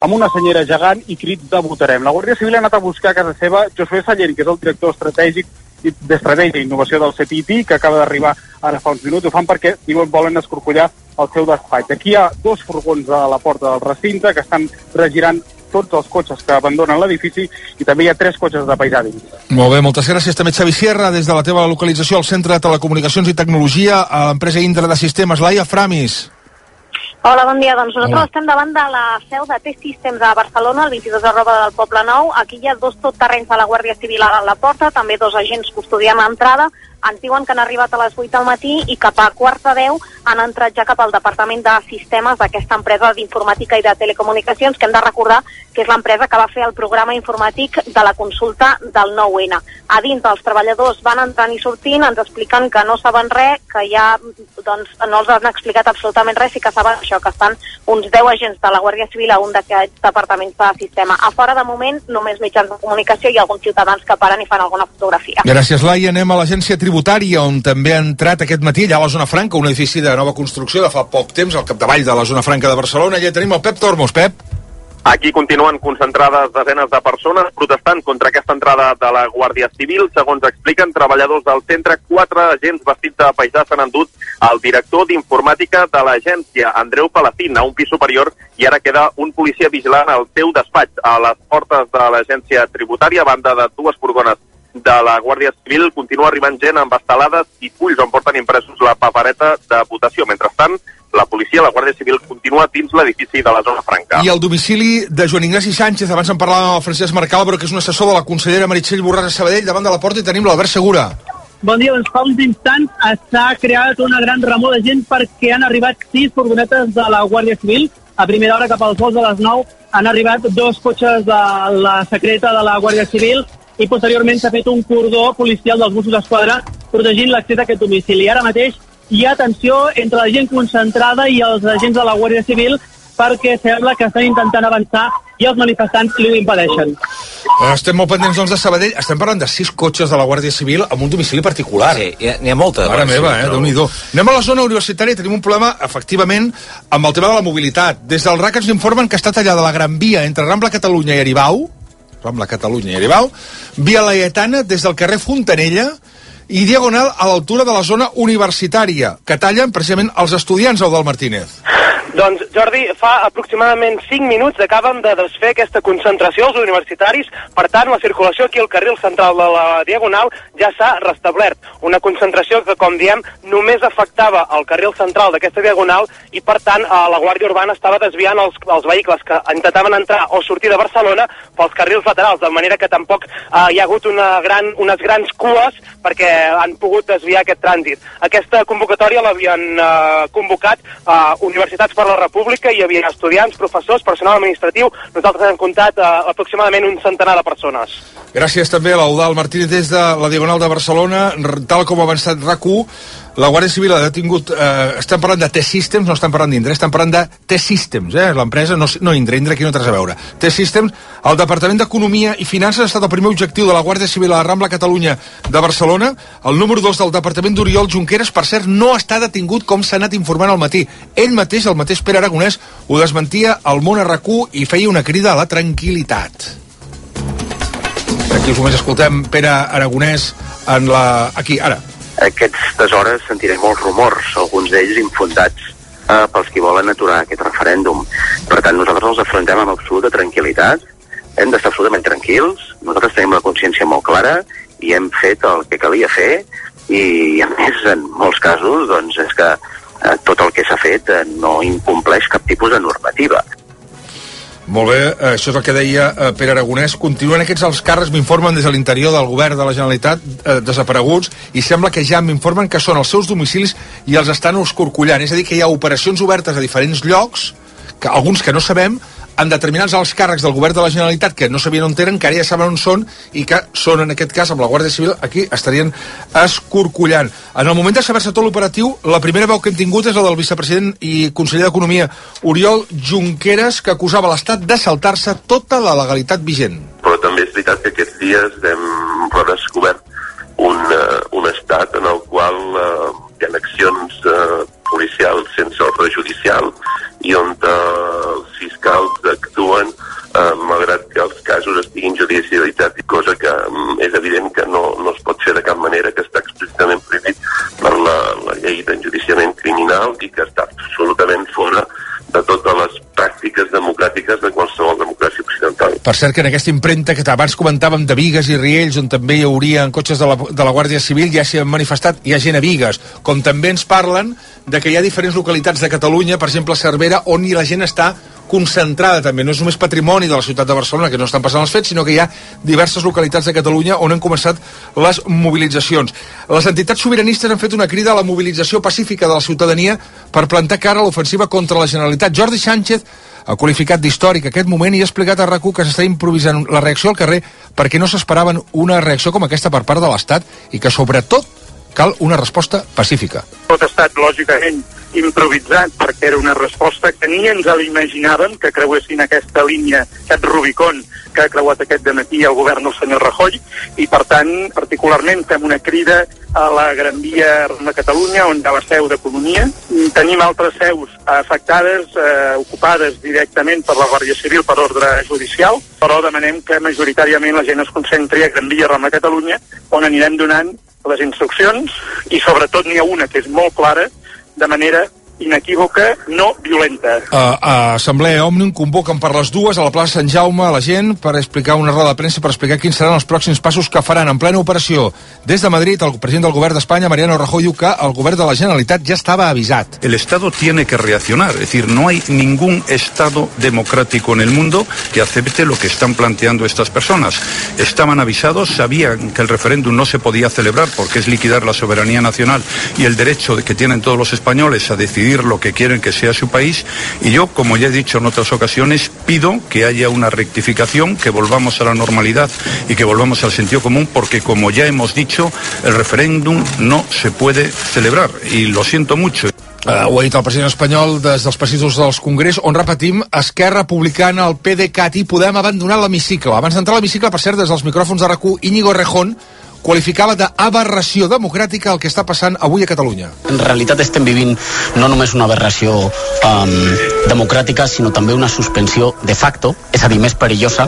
amb una senyera gegant i crits de votarem. La Guàrdia Civil ha anat a buscar a casa seva Josué Sallent, que és el director estratègic d'Estratègia i Innovació del CTT, que acaba d'arribar ara fa uns minuts. Ho fan perquè, diuen, volen escorcollar el seu despatx. Aquí hi ha 2 furgons a la porta del recinte que estan regirant tots els cotxes que abandonen l'edifici i també hi ha 3 cotxes de paisà dins. Molt bé, moltes gràcies. També Xavi Sierra, des de la teva localització al Centre de Telecomunicacions i Tecnologia a l'empresa Indra de Sistemes. Laia Framis. Hola, bon dia. Doncs nosaltres estem davant de la seu de T-Systems a Barcelona, el 22 del Poble Nou. Aquí hi ha 2 totterrenys de la Guàrdia Civil a la porta, també 2 agents custodiant l'entrada. Ens diuen que han arribat a les 8 del matí i cap a 9:15 han entrat ja cap al Departament de Sistemes d'aquesta empresa d'informàtica i de telecomunicacions, que hem de recordar que és l'empresa que va fer el programa informàtic de la consulta del 9-N. A dins els treballadors van entrant i sortint, ens expliquen que no saben res, que ja no els han explicat absolutament res, i que saben això, que estan uns 10 agents de la Guàrdia Civil a un d'aquests departaments de sistema. A fora, de moment, només mitjans de comunicació i alguns ciutadans que paren i fan alguna fotografia. Gràcies, Laia. Anem a l'agència tributària, on també ha entrat aquest matí, allà a la Zona Franca, un edifici de nova construcció de fa poc temps, al capdavall de la Zona Franca de Barcelona. Allà tenim el Pep Tormos. Pep. Aquí continuen concentrades desenes de persones protestant contra aquesta entrada de la Guàrdia Civil. Segons expliquen treballadors del centre, 4 agents vestits de paisà s'han endut el director d'informàtica de l'agència, Andreu Palacín, a un pis superior, i ara queda un policia vigilant al seu despatx. A les portes de l'agència tributària, a banda de 2 furgones de la Guàrdia Civil, continua arribant gent amb estelades i fulls on porten impresos la papereta de votació. Mentrestant, la policia, la Guàrdia Civil, continua dins l'edifici de la Zona Franca. I el domicili de Joan Ignasi Sánchez, abans en parlàvem amb el Francesc Mercalabro, que és un assessor de la consellera Meritxell Borràs a Sabadell, davant de la porta, i tenim l'Albert Segura. Bon dia, doncs fa uns instants s'ha creat una gran remor de gent perquè han arribat 6 furgonetes de la Guàrdia Civil. A primera hora, cap als vols de les 9, han arribat 2 cotxes de la secreta de la Guàrdia Civil i posteriorment s'ha fet un cordó policial dels Mossos d'Esquadra protegint l'accés a aquest domicili. Ara mateix hi ha tensió entre la gent concentrada i els agents de la Guàrdia Civil perquè sembla que estan intentant avançar i els manifestants li ho impedeixen. Estem molt pendents, doncs, de Sabadell. Estem parlant de 6 cotxes de la Guàrdia Civil amb un domicili particular. Sí, n'hi ha molta. Mare meva, Déu-n'hi-do. Anem a la zona universitària i tenim un problema, efectivament, amb el tema de la mobilitat. Des del RAC ens informen que està tallada la Gran Via entre Rambla Catalunya i Aribau, Via Laietana des del carrer Fontanella i diagonal a l'altura de la zona universitària, que tallen precisament els estudiants, Eudald Martínez. Doncs, Jordi, fa aproximadament 5 minuts acaben de desfer aquesta concentració als universitaris. Per tant, la circulació aquí al carril central de la Diagonal ja s'ha restablert. Una concentració que, com diem, només afectava el carril central d'aquesta Diagonal i, per tant, la Guàrdia Urbana estava desviant els vehicles que intentaven entrar o sortir de Barcelona pels carrils laterals, de manera que tampoc hi ha hagut unes grans cues perquè han pogut desviar aquest trànsit. Aquesta convocatòria l'havien convocat universitats per la República, hi havia estudiants, professors, personal administratiu. Nosaltres hem comptat aproximadament un centenar de persones. Gràcies també a l'Eudald Martínez des de la Diagonal de Barcelona. Tal com ha avançat RAC1, la Guàrdia Civil ha detingut, estem parlant de T-Systems, no estem parlant d'Indra, estem parlant de T-Systems, l'empresa, no Indra aquí no té res a veure. T-Systems, el Departament d'Economia i Finances ha estat el primer objectiu de la Guàrdia Civil a la Rambla Catalunya de Barcelona. El número 2 del Departament d'Oriol Junqueras, per cert, no està detingut com s'ha anat informant al matí. Ell mateix, el mateix Pere Aragonès, ho desmentia al Món a RAC1 i feia una crida a la tranquil·litat. Aquí us només escoltem Pere Aragonès aquí, ara. Aquestes hores sentirem molts rumors, alguns d'ells infundats pels qui volen aturar aquest referèndum. Per tant, nosaltres els afrontem amb absoluta tranquil·litat, hem d'estar absolutament tranquils, nosaltres tenim la consciència molt clara i hem fet el que calia fer i, a més, en molts casos, doncs, és que tot el que s'ha fet no incompleix cap tipus de normativa. Molt bé, això és el que deia Pere Aragonès. Continuen aquests alts càrrecs, m'informen des de l'interior del govern de la Generalitat, desapareguts, i sembla que ja m'informen que són els seus domicilis i els estan escorcollant. És a dir, que hi ha operacions obertes a diferents llocs, que alguns que no sabem, en determinats alts càrrecs del govern de la Generalitat que no sabien on eren, que ara ja saben on són i que són, en aquest cas, amb la Guàrdia Civil, aquí estarien escorcollant. En el moment de saber-se tot l'operatiu, la primera veu que hem tingut és la del vicepresident i conseller d'Economia, Oriol Junqueras, que acusava l'Estat de saltar-se tota la legalitat vigent. Però també és veritat que aquests dies hem redescobert un estat en el qual hi ha accions policials sense ordre judicial i on els fiscals actuen Per cert, que en aquesta impremta que abans comentàvem de Bigues i Riells, on també hi haurien cotxes de la Guàrdia Civil, ja s'hi han manifestat, hi ha gent a Bigues, com també ens parlen de que hi ha diferents localitats de Catalunya, per exemple Cervera, on la gent està concentrada també, no és només patrimoni de la ciutat de Barcelona que no estan passant els fets, sinó que hi ha diverses localitats de Catalunya on han començat les mobilitzacions. Les entitats sobiranistes han fet una crida a la mobilització pacífica de la ciutadania per plantar cara a l'ofensiva contra la Generalitat. Jordi Sánchez ha qualificat d'històric aquest moment i ha explicat a RAC1 que s'està improvisant la reacció al carrer perquè no s'esperaven una reacció com aquesta per part de l'Estat i que sobretot cal una resposta pacífica. Tot ha estat, lògicament, improvisat perquè era una resposta que ni ens l'imaginàvem que creuessin aquesta línia, aquest Rubicon que ha creuat aquest dematí el govern del senyor Rajoy i, per tant, particularment fem una crida a la Gran Via de Catalunya, on hi ha la seu d'Economia. Tenim altres seus afectades, ocupades directament per la Guàrdia Civil per ordre judicial, però demanem que majoritàriament la gent es concentri a Gran Via de Catalunya, on anirem donant les instruccions i sobretot n'hi ha una que és molt clara, de manera inequívoca, no violenta. A Assemblea Òmnium convoquen per les 2 a la plaça Sant Jaume a la gent per explicar una roda de premsa per explicar quins seran els pròxims passos que faran en plena operació. Des de Madrid, el president del govern d'Espanya, Mariano Rajoy, diu que el govern de la Generalitat ja estava avisat. El Estado tiene que reaccionar, es decir, no hay ningún Estado democrático en el mundo que acepte lo que están planteando estas personas. Estaban avisados, sabían que el referéndum no se podía celebrar porque es liquidar la soberanía nacional y el derecho que tienen todos los españoles a decidir lo que quieren que sea su país, y yo, como ya he dicho en otras ocasiones, pido que haya una rectificación, que volvamos a la normalidad y que volvamos al sentido común, porque como ya hemos dicho, el referéndum no se puede celebrar, y lo siento mucho. Ho ha dit el president espanyol des dels passadissos del Congrés, on repetim, Esquerra Republicana, el PDeCAT i Podem abandonar l'hemicicle. Abans d'entrar a l'hemicicle, per cert, des dels micròfons de RAC1, Íñigo Errejón qualificava d'aberració democràtica el que està passant avui a Catalunya. En realitat estem vivint no només una aberració democràtica, sinó també una suspensió de facto, és a dir, més perillosa,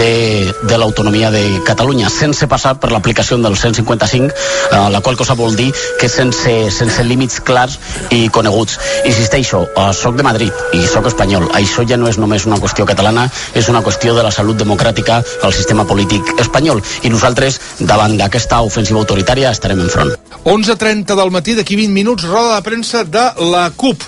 de l'autonomia de Catalunya, sense passar per l'aplicació del 155, la qual cosa vol dir que sense límits clars i coneguts. Insisteixo, soc de Madrid i soc espanyol. Això ja no és només una qüestió catalana, és una qüestió de la salut democràtica al sistema polític espanyol. I nosaltres, davant d'aquesta ofensiva autoritària, estarem enfront. 11:30 del matí, d'aquí 20 minuts, roda de premsa de la CUP.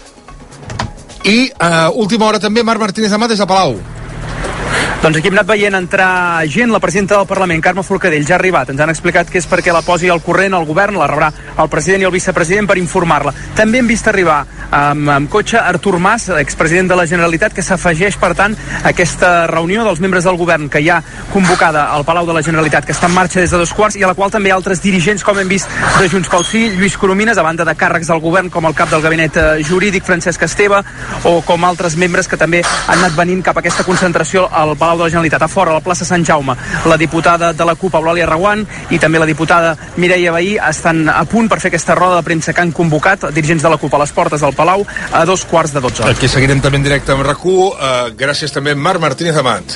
I última hora també, Marc Martínez Amat des de Palau. Doncs aquí hem anat veient entrar gent. La presidenta del Parlament, Carme Forcadell, ja ha arribat. Ens han explicat que és perquè la posi al corrent el govern, la rebrà el president i el vicepresident per informar-la. També hem vist arribar amb cotxe Artur Mas, expresident de la Generalitat, que s'afegeix, per tant, a aquesta reunió dels membres del govern que hi ha convocada al Palau de la Generalitat, que està en marxa des de 2:15 i a la qual també hi ha altres dirigents, com hem vist, de Junts pel Sí, Lluís Coromines, a banda de càrrecs del govern, com el cap del gabinet jurídic, Francesc Esteve, o com altres membres que també han anat venint cap a aquesta concentració al Palau de la Generalitat. A fora, a la plaça Sant Jaume, la diputada de la CUP, Eulàlia Reguant, i també la diputada Mireia Vehí estan a punt per fer aquesta roda de premsa que han convocat dirigents de la CUP a les portes del Palau a 2:15. Aquí seguirem també en directe amb RAC1. Gràcies també a Marc Martínez Amat.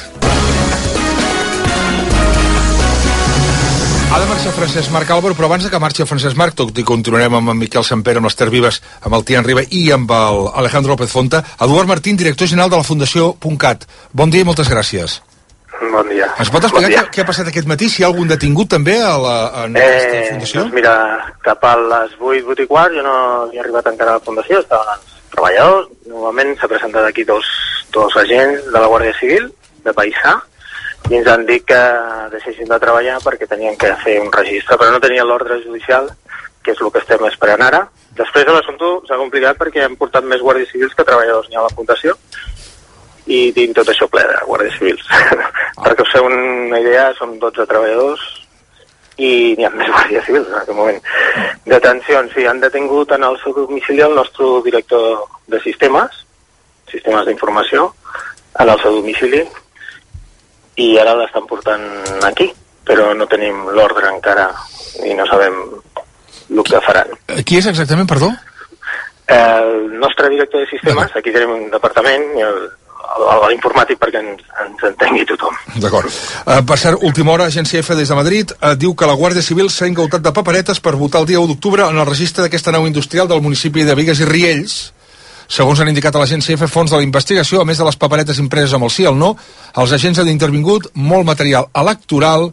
Ha de marxar Francesc Marc Álvaro, però abans que marxi el Francesc Marc, tot i continuarem amb en Miquel Samper, amb l'Ester Vives, amb el Tian Riba i amb el Alejandro López Fonta. Eduard Martín, director general de la Fundació .cat. Bon dia i moltes gràcies. Bon dia. Ens pot explicar què ha passat aquest matí, si hi ha algun detingut també en aquesta fundació? Doncs mira, cap a les 8:15 jo no he arribat encara a la fundació, estaven els treballadors. Novament s'ha presentat aquí dos agents de la Guàrdia Civil, de Paisà, i ens han dit que deixessin de treballar perquè tenien que fer un registre, però no tenien l'ordre judicial, que és el que estem esperant ara. Després de l'assumpte s'ha complicat perquè han portat més guàrdies civils que treballadors n'hi ha a la fundació, i tinc tot això ple de guàrdies civils. Perquè us feu una idea, són 12 treballadors i n'hi ha més guàrdies civils en aquest moment. Detencions, sí, han detingut en el seu domicili el nostre director de sistemes d'informació, en el seu domicili, i ara l'estan portant aquí, però no tenim l'ordre encara i no sabem el que faran. Qui és exactament, perdó? El nostre director de sistemes, aquí tenim un departament, i l'informàtic perquè ens entengui tothom. D'acord. Per cert, última hora, Agència F des de Madrid diu que la Guàrdia Civil s'ha incautat de paperetes per votar el dia 1 d'octubre en el registre d'aquesta nau industrial del municipi de Bigues i Riells. Segons han indicat a l'agència F, fons de la investigació, a més de les paperetes impreses amb el sí i el no, els agents han intervingut molt material electoral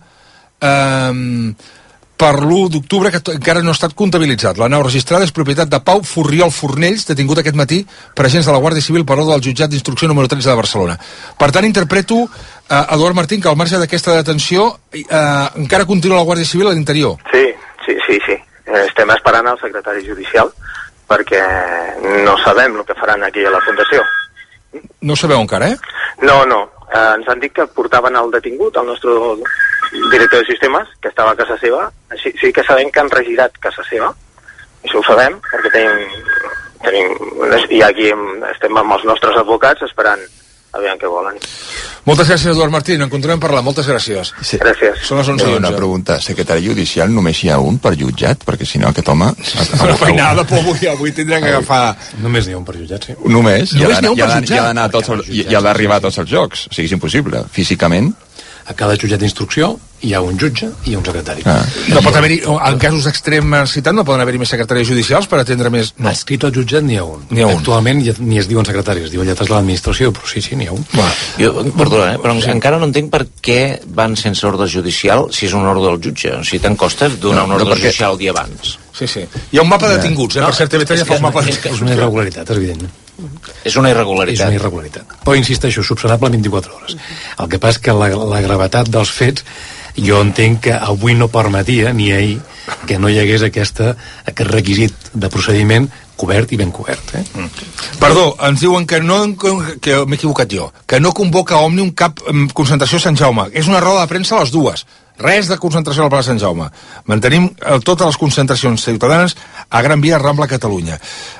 per l'1 d'octubre que encara no ha estat comptabilitzat. La nau registrada és propietat de Pau Furriol Fornells, detingut aquest matí per agents de la Guàrdia Civil per ordre del jutjat d'instrucció número 13 de Barcelona. Per tant, interpreto, Eduard Martín, que al marge d'aquesta detenció encara continua la Guàrdia Civil a l'interior. Sí. Estem esperant el secretari judicial perquè no sabem el que faran aquí a la Fundació. No ho sabeu encara, eh? No. Ens han dit que portaven el detingut, el nostre director de sistemes, que estava a casa seva. Així sí que sabem que han regirat casa seva. Això ho sabem, perquè tenim i aquí estem amb els nostres advocats esperant a veure què volen. Moltes gràcies, Eduard Martín. En continuem parlant. Moltes gràcies. Sí. Gràcies. Són les 11:11. Una pregunta. Secretari judicial només hi ha un per jutjat? Perquè si no aquest home... Una feinada, però avui tindrem que agafar... Només n'hi ha un per jutjat, sí. Només? Només n'hi ha un per jutjat? I ha d'anar i ha d'arribar a tots els jocs. O sigui, és impossible. Físicament... A cada jutjat d'instrucció hi ha un jutge i un secretari. No pot haver-hi, en casos extrems citats, no poden haver-hi més secretaris judicials per atendre més... No. Escrit al jutjat n'hi ha un. Actualment ni es diuen secretaris, es diuen lletres de l'administració, però sí, n'hi ha un. Jo, perdona, però encara no entenc per què van sense ordre judicial si és un ordre del jutge. O sigui, tant costa donar un ordre judicial el dia abans. Sí. Hi ha un mapa de detinguts, per cert, TV3 ja fa un mapa de detinguts. És una irregularitat, és evident. És una irregularitat. Però insisteixo, subsanable 24 hores. El que passa és que la gravetat dels fets jo entenc que avui no permetia, ni ahir, que no hi hagués aquest requisit de procediment cobert i ben cobert. Perdó, ens diuen que m'he equivocat jo, que no convoca Òmnium cap concentració a Sant Jaume. És una roda de premsa a les 2. Res de concentració a la plaça Sant Jaume. Mantenim totes les concentracions ciutadanes a Gran Via, Rambla, Catalunya.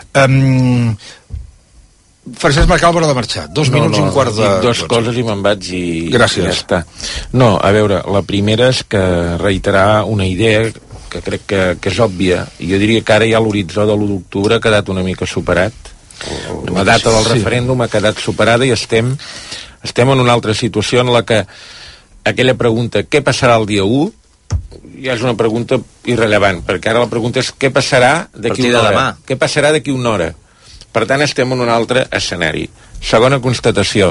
Francesc Marc Álvaro de marxar. 2 minuts i un quart de... Dos coses i me'n vaig i... Gràcies. Ja està. No, a veure, la primera és que reiterar una idea que crec que és òbvia. Jo diria que ara ja l'horitzó de l'1 d'octubre ha quedat una mica superat. La data del referèndum ha quedat superada i estem en una altra situació en la que aquella pregunta, què passarà el dia 1? Ja és una pregunta irrellevant, perquè ara la pregunta és què passarà d'aquí una hora? Què passarà d'aquí una hora? Per tant, estem en un altre escenari. Segona constatació.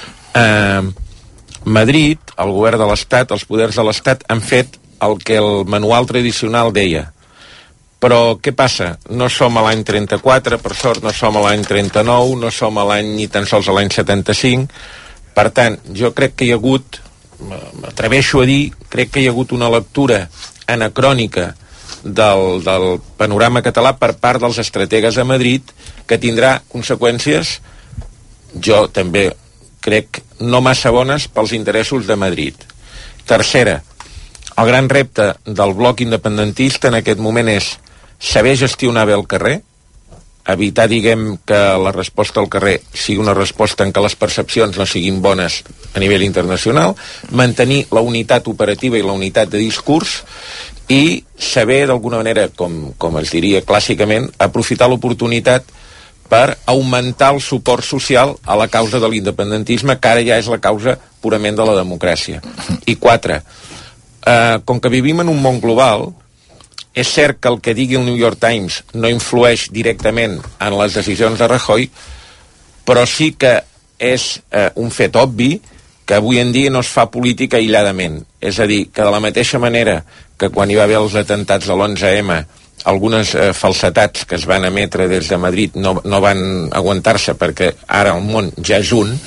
Madrid, el govern de l'Estat, els poders de l'Estat han fet el que el manual tradicional deia. Però què passa? No som a l'any 34, per sort no som a l'any 39, no som a l'any ni tan sols a l'any 75. Per tant, jo crec que hi ha hagut, m'atreveixo a dir, crec que hi ha hagut una lectura anacrònica del panorama català per part dels estrategues a Madrid que tindrà conseqüències, jo també crec, no massa bones pels interessos de Madrid. Tercera, el gran repte del bloc independentista en aquest moment és saber gestionar bé el carrer, evitar, diguem, que la resposta al carrer sigui una resposta en què les percepcions no siguin bones a nivell internacional, mantenir la unitat operativa i la unitat de discurs i saber, d'alguna manera, com es diria clàssicament, aprofitar l'oportunitat per augmentar el suport social a la causa de l'independentisme, que ara ja és la causa purament de la democràcia. I 4, com que vivim en un món global, és cert que el que digui el New York Times no influeix directament en les decisions de Rajoy, però sí que és un fet obvi que avui en dia no es fa política aïlladament. És a dir, que de la mateixa manera que quan hi va haver els atentats de l'11M, algunes falsetats que es van emetre des de Madrid no van aguantar-se perquè ara el món ja és un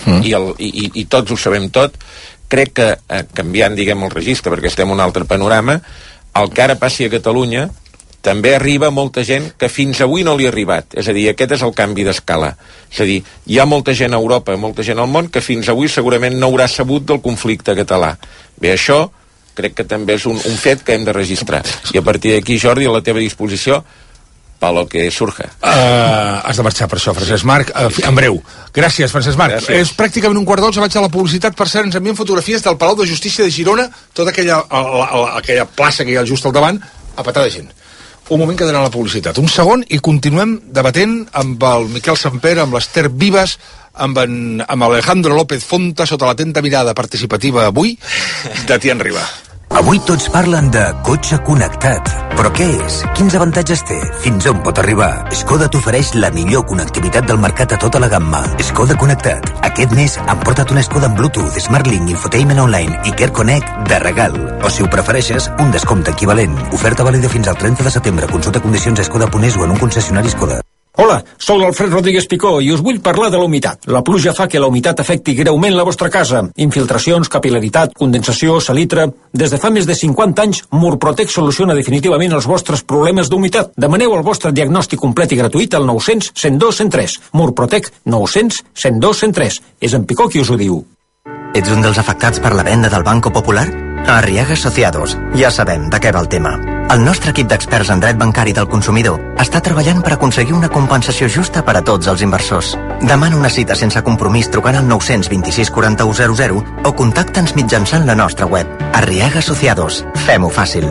i tots ho sabem tot, crec que canviant, diguem, el registre perquè estem en un altre panorama, el que ara passi a Catalunya també arriba molta gent que fins avui no li ha arribat. És a dir, aquest és el canvi d'escala. És a dir, hi ha molta gent a Europa, molta gent al món que fins avui segurament no haurà sabut del conflicte català. Bé, això crec que també és un fet que hem de registrar. I a partir d'aquí, Jordi, a la teva disposició, per lo que surja. Has de marxar per això, Francesc Marc. En breu. Gràcies, Francesc Marc. Gràcies. És pràcticament un quart d'onze, vaig a la publicitat. Per cert, ens envien fotografies del Palau de Justícia de Girona, tota aquella plaça que hi ha just al davant, a petar de gent. Un moment que d'anar a la publicitat. Un segon i continuem debatent amb el Miquel Samper, amb l'Ester Vives, amb Alejandro López Fonta, sota l'atenta mirada participativa avui de Tian Riba. Avui tots parlen de cotxe connectat. Però què és? Quins avantatges té? Fins on pot arribar? Skoda t'ofereix la millor connectivitat del mercat a tota la gamma. Skoda Connectat. Aquest mes han portat una Skoda amb Bluetooth, SmartLink, Infotainment Online i Care Connect de regal. O si ho prefereixes, un descompte equivalent. Oferta vàlida fins al 30 de setembre. Consulta condicions a Skoda.es o en un concessionari Skoda. Hola, sóc l'Alfred Rodríguez Picó i us vull parlar de la humitat. La pluja fa que la humitat afecti greument la vostra casa. Infiltracions, capilaritat, condensació, salitre... Des de fa més de 50 anys, Murprotec soluciona definitivament els vostres problemes d'humitat. Demaneu el vostre diagnòstic complet i gratuït al 900 102 103. Murprotec 900 102 103. És en Picó qui us ho diu. Ets un dels afectats per la venda del Banco Popular? A Arriaga Asociados ja sabem de què va el tema. El nostre equip d'experts en dret bancari del consumidor està treballant per aconseguir una compensació justa per a tots els inversors. Demana una cita sense compromís trucant al 926 4100 o contacta'ns mitjançant la nostra web. Arriaga Asociados. Fem-ho fàcil.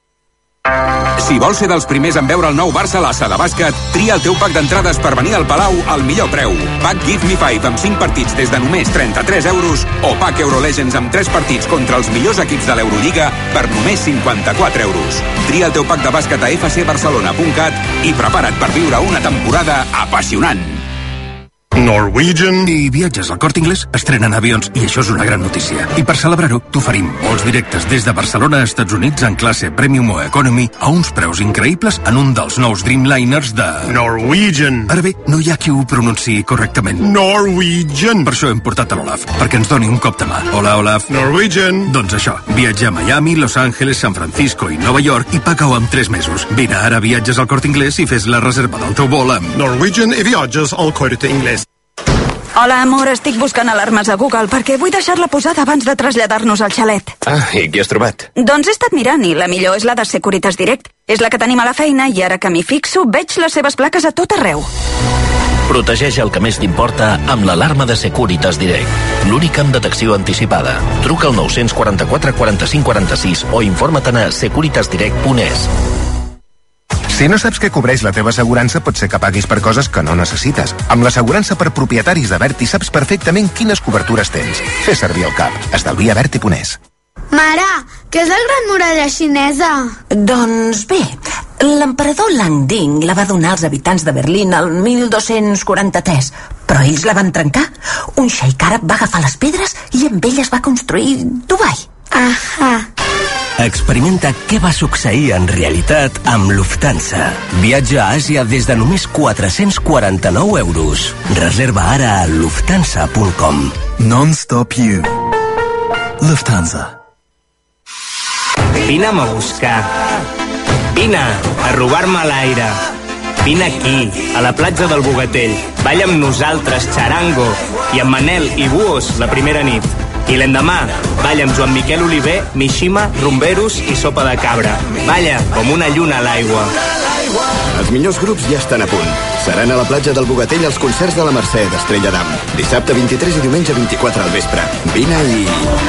Si vols ser dels primers en veure el nou Barça Lassa de bàsquet, tria el teu pack d'entrades per venir al Palau al millor preu. Pack Give Me 5 amb 5 partits des de només 33 euros o Pack Eurolegends amb 3 partits contra els millors equips de l'Eurolliga per només 54 euros. Tria el teu pack de bàsquet a fcbarcelona.cat i prepara't per viure una temporada apassionant. Norwegian i Viatges al Corte Inglés estrenen avions i això és una gran notícia. I per celebrar-ho, t'oferim vols directes des de Barcelona a Estats Units en classe Premium o Economy a uns preus increïbles en un dels nous Dreamliners de... Norwegian. Ara bé, no hi ha qui ho pronunciï correctament. Norwegian. Per això hem portat a l'Olaf, perquè ens doni un cop de mà. Hola, Olaf. Norwegian. Doncs això, viatja a Miami, Los Angeles, San Francisco i Nova York i paga-ho en 3 mesos. Vine ara a Viatges al Corte Inglés i fes la reserva del teu vol amb Norwegian i Viatges al Corte Inglés. Hola, amor, estic buscant alarmes a Google perquè vull deixar-la posada abans de traslladar-nos al xalet. Ah, i què has trobat? Doncs he estat mirant i la millor és la de Securitas Direct. És la que tenim a la feina i ara que m'hi fixo veig les seves plaques a tot arreu. Protegeix el que més t'importa amb l'alarma de Securitas Direct. L'única amb detecció anticipada. Truca al 944 45 46 o informa-te'n a securitasdirect.es. Si no saps què cobreix la teva assegurança, pot ser que paguis per coses que no necessites. Amb l'assegurança per propietaris de Berti saps perfectament quines cobertures tens. Fes servir el cap. Estalvia Berti.es. Mare, què és la Gran Muralla Xinesa? Doncs bé, l'emperador Lang Ding la va donar als habitants de Berlín el 1243, però ells la van trencar. Un xeic àrab va agafar les pedres i amb elles va construir Dubai. Ahà. Experimenta què va succeir en realitat amb Lufthansa. Viatja a Àsia des de només 449 euros. Reserva ara a lufthansa.com. Non-stop you. Lufthansa. Vine'm a buscar. Vine a robar-me l'aire. Vine aquí, a la platja del Bogatell. Balla amb nosaltres, xarango. I amb Manel i Buos la primera nit. I l'endemà, balla amb Joan Miquel Oliver, Mishima, rumberos i sopa de cabra. Balla com una lluna a l'aigua. Els millors grups ja estan a punt. Seran a la platja del Bogatell els concerts de la Mercè d'Estrella d'Am. Dissabte 23 i diumenge 24 al vespre. Vine i...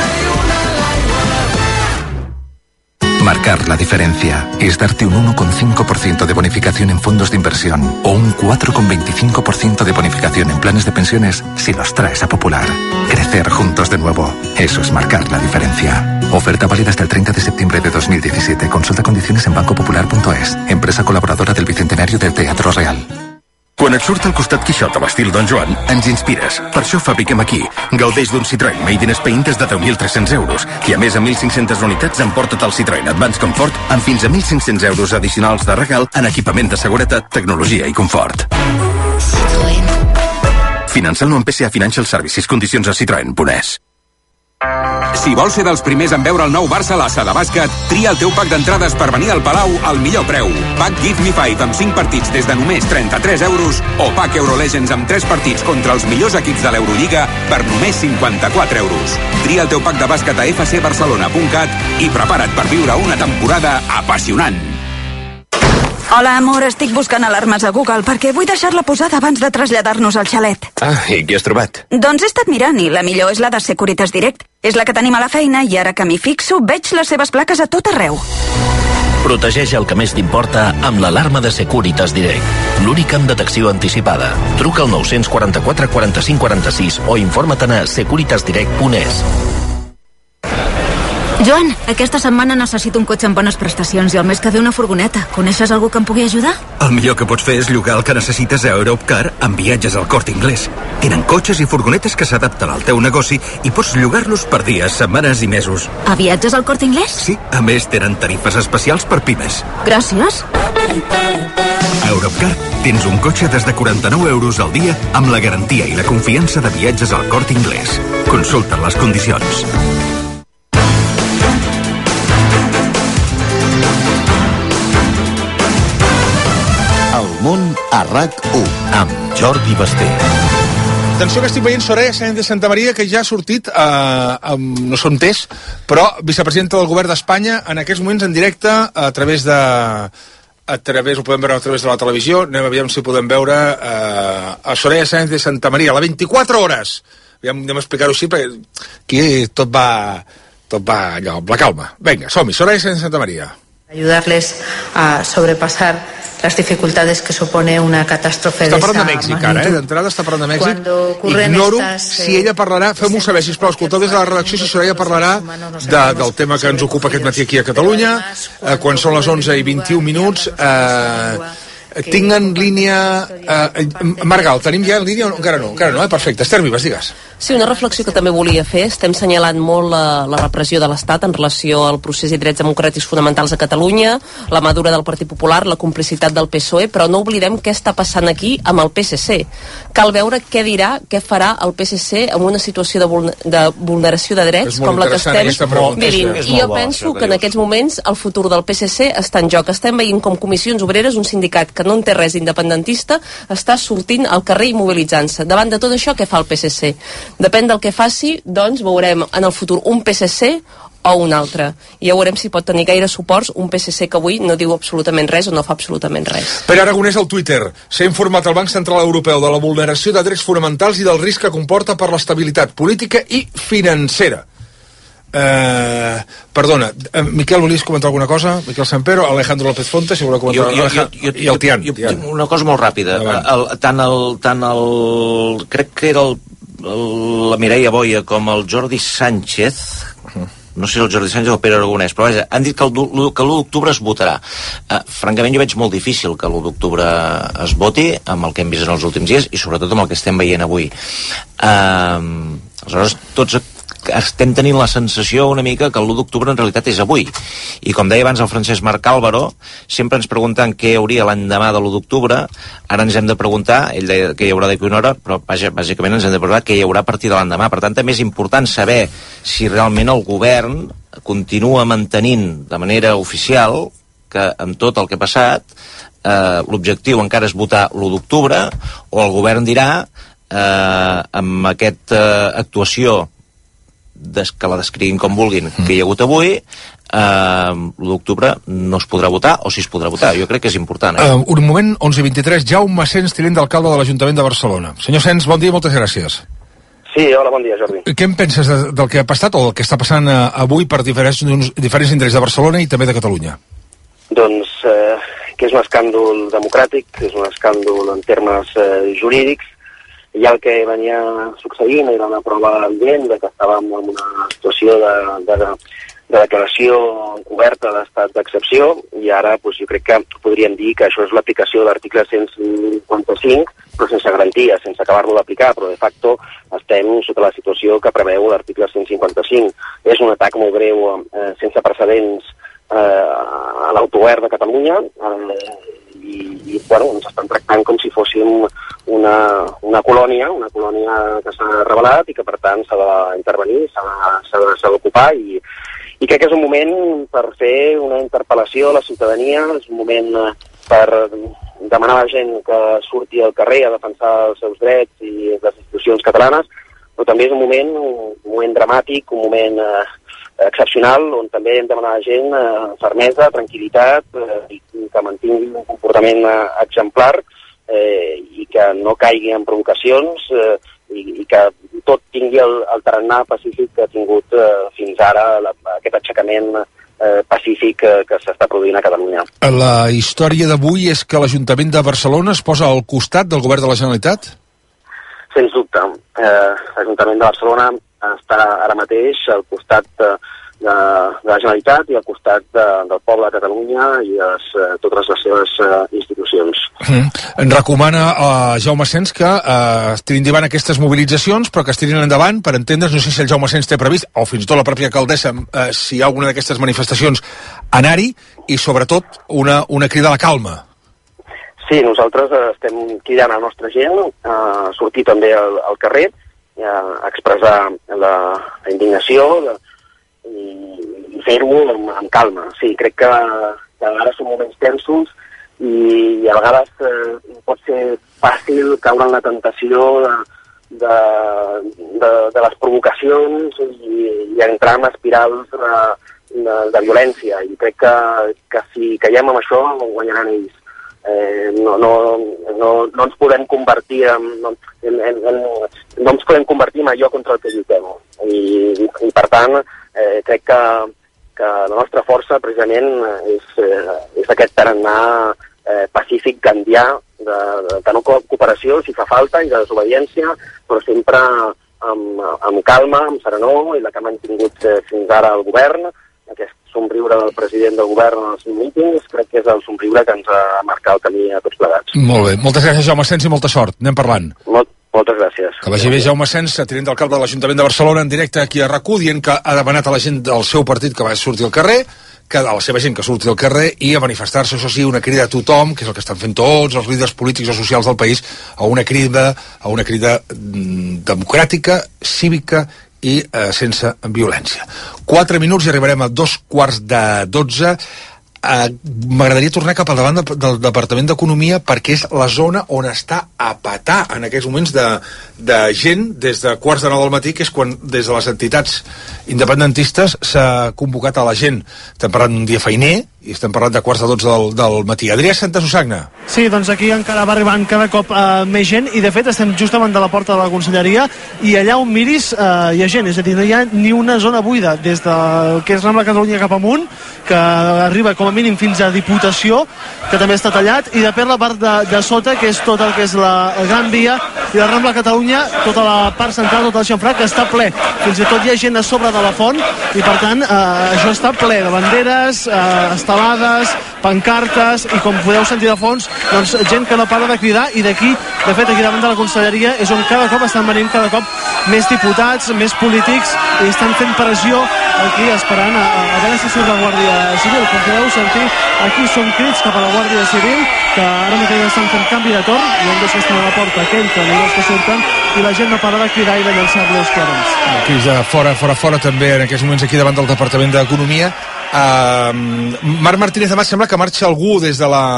Marcar la diferencia es darte un 1,5% de bonificación en fondos de inversión o un 4,25% de bonificación en planes de pensiones si los traes a Popular. Crecer juntos de nuevo. Eso es marcar la diferencia. Oferta válida hasta el 30 de septiembre de 2017. Consulta condiciones en bancopopular.es. Empresa colaboradora del Bicentenario del Teatro Real. Quan et surt al costat Quixot a l'estil Don Joan, ens inspires. Per això fabriquem aquí. Gaudeix d'un Citroën Made in Spain des de 10.300 euros. I a més, a 1.500 unitats emporta't el Citroën Advance Comfort amb fins a 1.500 euros addicionals de regal en equipament de seguretat, tecnologia i confort. Citroën. Finançant-lo amb PSA Financial Services. Condicions a citroen.es. Si vols ser dels primers en veure el nou Barça Lassa de bàsquet, tria el teu pack d'entrades per venir al Palau al millor preu. Pack Give Me 5 amb 5 partits des de només 33 euros o Pack Eurolegends amb 3 partits contra els millors equips de l'Eurolliga per només 54 euros. Tria el teu pack de bàsquet a fcbarcelona.cat i prepara't per viure una temporada apassionant. Hola, amor, estic buscant alarmes a Google perquè vull deixar-la posada abans de traslladar-nos al xalet. Ah, i què has trobat? Doncs he estat mirant i la millor és la de Securitas Direct. És la que tenim a la feina i ara que m'hi fixo veig les seves plaques a tot arreu. Protegeix el que més t'importa amb l'alarma de Securitas Direct. L'única amb detecció anticipada. Truca al 944 45 46 o informa-te'n a securitasdirect.es. Joan, aquesta setmana necessito un cotxe amb bones prestacions i el mes que ve una furgoneta. Coneixes algú que em pugui ajudar? El millor que pots fer és llogar el que necessites a Europcar amb Viatges al Corte Inglés. Tenen cotxes i furgonetes que s'adapten al teu negoci i pots llogar-los per dies, setmanes i mesos. A Viatges al Corte Inglés? Sí, a més tenen tarifes especials per pimes. Gràcies. A Europcar tens un cotxe des de 49 euros al dia amb la garantia i la confiança de Viatges al Corte Inglés. Consulta les condicions. El món a RAC1 amb Jordi Basté. Atenció que estic veient Soraya Sáenz de Santamaría, que ja ha sortit, no són test, però vicepresidenta del govern d'Espanya, en aquests moments en directe, ho podem veure a través de la televisió. Aviam si podem veure a Soraya Sáenz de Santamaría, a les 24 hores. Anem a explicar-ho així, perquè aquí tot va allò, amb la calma. Vinga, som-hi, Soraya Sáenz de Santamaría. Ayudarles a sobrepasar las dificultades que supone una catástrofe de esa magnitud. Està parlant de Mèxic, ara, d'entrada està parlant de Mèxic. Ignoro si ella parlarà, fem-ho saber, sisplau, escolteu des de la redacció si Soraya parlarà del tema que ens ocupa aquest matí aquí a Catalunya, quan són les 11:21. Tinc en línia... Margal, tenim ja en línia? Encara no, perfecte. Esther Vives, digues. Sí, una reflexió que també volia fer. Estem senyalant molt la repressió de l'Estat en relació al procés i drets democràtics fonamentals a Catalunya, la mà dura del Partit Popular, la complicitat del PSOE, però no oblidem què està passant aquí amb el PSC. Cal veure què dirà, què farà el PSC en una situació de vulneració de drets com la que estem vivint. I jo penso que en aquests moments el futur del PSC està en joc. Estem veient com Comissions Obreres, un sindicat que no en té res independentista, està sortint al carrer i mobilitzant-se. Davant de tot això, què fa el PSC? Depèn del que faci, doncs veurem en el futur un PSC o un altre. I ja veurem si pot tenir gaire suports un PSC que avui no diu absolutament res o no fa absolutament res. Pere Aragonès al Twitter. S'ha informat el Banc Central Europeu de la vulneració de drets fonamentals i del risc que comporta per l'estabilitat política i financera. Perdona, Miquel, volies comentar alguna cosa? Miquel Sempero, Alejandro López Fonte, si voleu comentar... I el Tian. Una cosa molt ràpida. Crec que era la Mireia Boia com el Jordi Sánchez, no sé si el Jordi Sánchez o el Pere Aragonès, però vaja, han dit que l'1 d'octubre es votarà. Francament jo veig molt difícil que l'1 d'octubre es voti amb el que hem vist en els últims dies i sobretot amb el que estem veient avui. Aleshores, tots estem tenint la sensació una mica que el 1 d'octubre en realitat és avui. I com deia abans el Francesc Marc Álvaro, sempre ens pregunten què hi hauria l'endemà de l'1 d'octubre, ara ens hem de preguntar, ell deia que hi haurà d'aquí una hora, però bàsicament ens hem de preguntar què hi haurà a partir de l'endemà. Per tant, també és important saber si realment el govern continua mantenint de manera oficial que amb tot el que ha passat l'objectiu encara és votar l'1 d'octubre o el govern dirà amb aquesta actuació que la descriguin com vulguin que hi ha hagut avui, l'1 d'octubre no es podrà votar o si es podrà votar. Jo crec que és important. Un moment, 11:23, Jaume Sens, tinent d'alcalde de l'Ajuntament de Barcelona. Senyor Sens, bon dia i moltes gràcies. Sí, hola, bon dia, Jordi. Què en penses del que ha passat o del que està passant avui per diferents indrets de Barcelona i també de Catalunya? Doncs que és un escàndol democràtic, és un escàndol en termes jurídics. Ja el que venia succeint era una prova evident de que estàvem en una situació de declaració oberta d'estat d'excepció i ara jo crec que podríem dir que això és l'aplicació de l'article 155 però sense garantia, sense acabar-lo d'aplicar, però de facto estem sota la situació que preveu l'article 155. És un atac molt greu, sense precedents a l'autogovern de Catalunya i ens estan tractant com si fóssim una colònia que s'ha revelat i que per tant s'ha d'intervenir, s'ha d'ocupar i crec que és un moment per fer una interpel·lació a la ciutadania, és un moment per demanar a la gent que surti al carrer a defensar els seus drets i les institucions catalanes, però també és un moment dramàtic, un moment excepcional, on també hem de demanar a la gent fermesa, tranquil·litat i que mantingui un comportament exemplar i que no caigui en provocacions i que tot tingui el tarannà pacífic que ha tingut fins ara aquest aixecament pacífic que s'està produint a Catalunya. La història d'avui és que l'Ajuntament de Barcelona es posa al costat del govern de la Generalitat? Sens dubte. L'Ajuntament de Barcelona està ara mateix al costat la Generalitat i al costat del poble de Catalunya i totes les seves institucions. En recomana a Jaume Asens que es tirin endavant aquestes mobilitzacions, però que es tirin endavant per entendre's, no sé si el Jaume Asens té previst, o fins i tot la pròpia alcaldessa, si hi ha alguna d'aquestes manifestacions, anar-hi, i sobretot una crida a la calma. Sí, nosaltres estem cridant a la nostra gent a sortir també al carrer, a expressar la indignació i fer-ho amb calma. Sí, crec que a vegades són moments tensos i a vegades pot ser fàcil caure en la tentació de les provocacions i entrar en espirals de violència. I crec que si caiem en això, guanyaran ells. No ens podem convertir no ens podem convertir en allò contra el que lluitem. I per tant, crec que la nostra força precisament és aquest tarannà pacífic gandià de no cooperació si fa falta i de desobediència, però sempre amb calma, amb serenor, i la que ha mantingut fins ara el govern. Aquest somriure del president del govern als mítings crec que és el somriure que ens ha marcat el camí a tots plegats. Molt bé, moltes gràcies, Jaume Asens, i molta sort. Anem parlant. Moltes gràcies. Que vagi bé, Jaume Asens, tinent d'alcalde de l'Ajuntament de Barcelona, en directe aquí a RAC1, dient que ha demanat a la gent del seu partit que va sortir al carrer, que a la seva gent que surti al carrer i a manifestar-se, això sí, una crida a tothom, que és el que estan fent tots els líders polítics o socials del país, a una crida democràtica, cívica i sense violència. 4 minuts i arribarem a 2:15. M'agradaria tornar cap al davant del Departament d'Economia, perquè és la zona on està a petar en aquests moments de gent des de 8:45 del matí, que és quan des de les entitats independentistes s'ha convocat a la gent. Estem parlant d'un dia feiner i estem parlant de 11:45 del matí. Adrià Santasusagna. Sí, doncs aquí encara va arribant cada cop més gent, i de fet estem just davant de la porta de la Conselleria, i allà on miris hi ha gent, és a dir, no hi ha ni una zona buida des del que és Rambla Catalunya cap amunt, que arriba com a mínim fins a Diputació, que també està tallat, i de per la part de sota, que és tot el que és la Gran Via i la Rambla Catalunya, tota la part central, tot el xamfrà, que està ple. Fins i tot hi ha gent a sobre de la font, i per tant això està ple de banderes, estelades, pancartes, i com podeu sentir de fons, doncs gent que no para de cridar. I d'aquí, de fet, aquí davant de la Conselleria és on cada cop estan venint més diputats, més polítics, i estan fent pressió aquí, esperant a veure si surt la Guàrdia Civil. Com podeu sentir, aquí són crits cap a la Guàrdia Civil, que ara mateix estan fent canvi de torn, i hem deixat a la porta que entren i els que surten, i la gent no para de cridar i de llançar-los corrents. Crits de fora també en aquests moments aquí davant del Departament d'Economia. Marc Martínez Amat, sembla que marxa algú del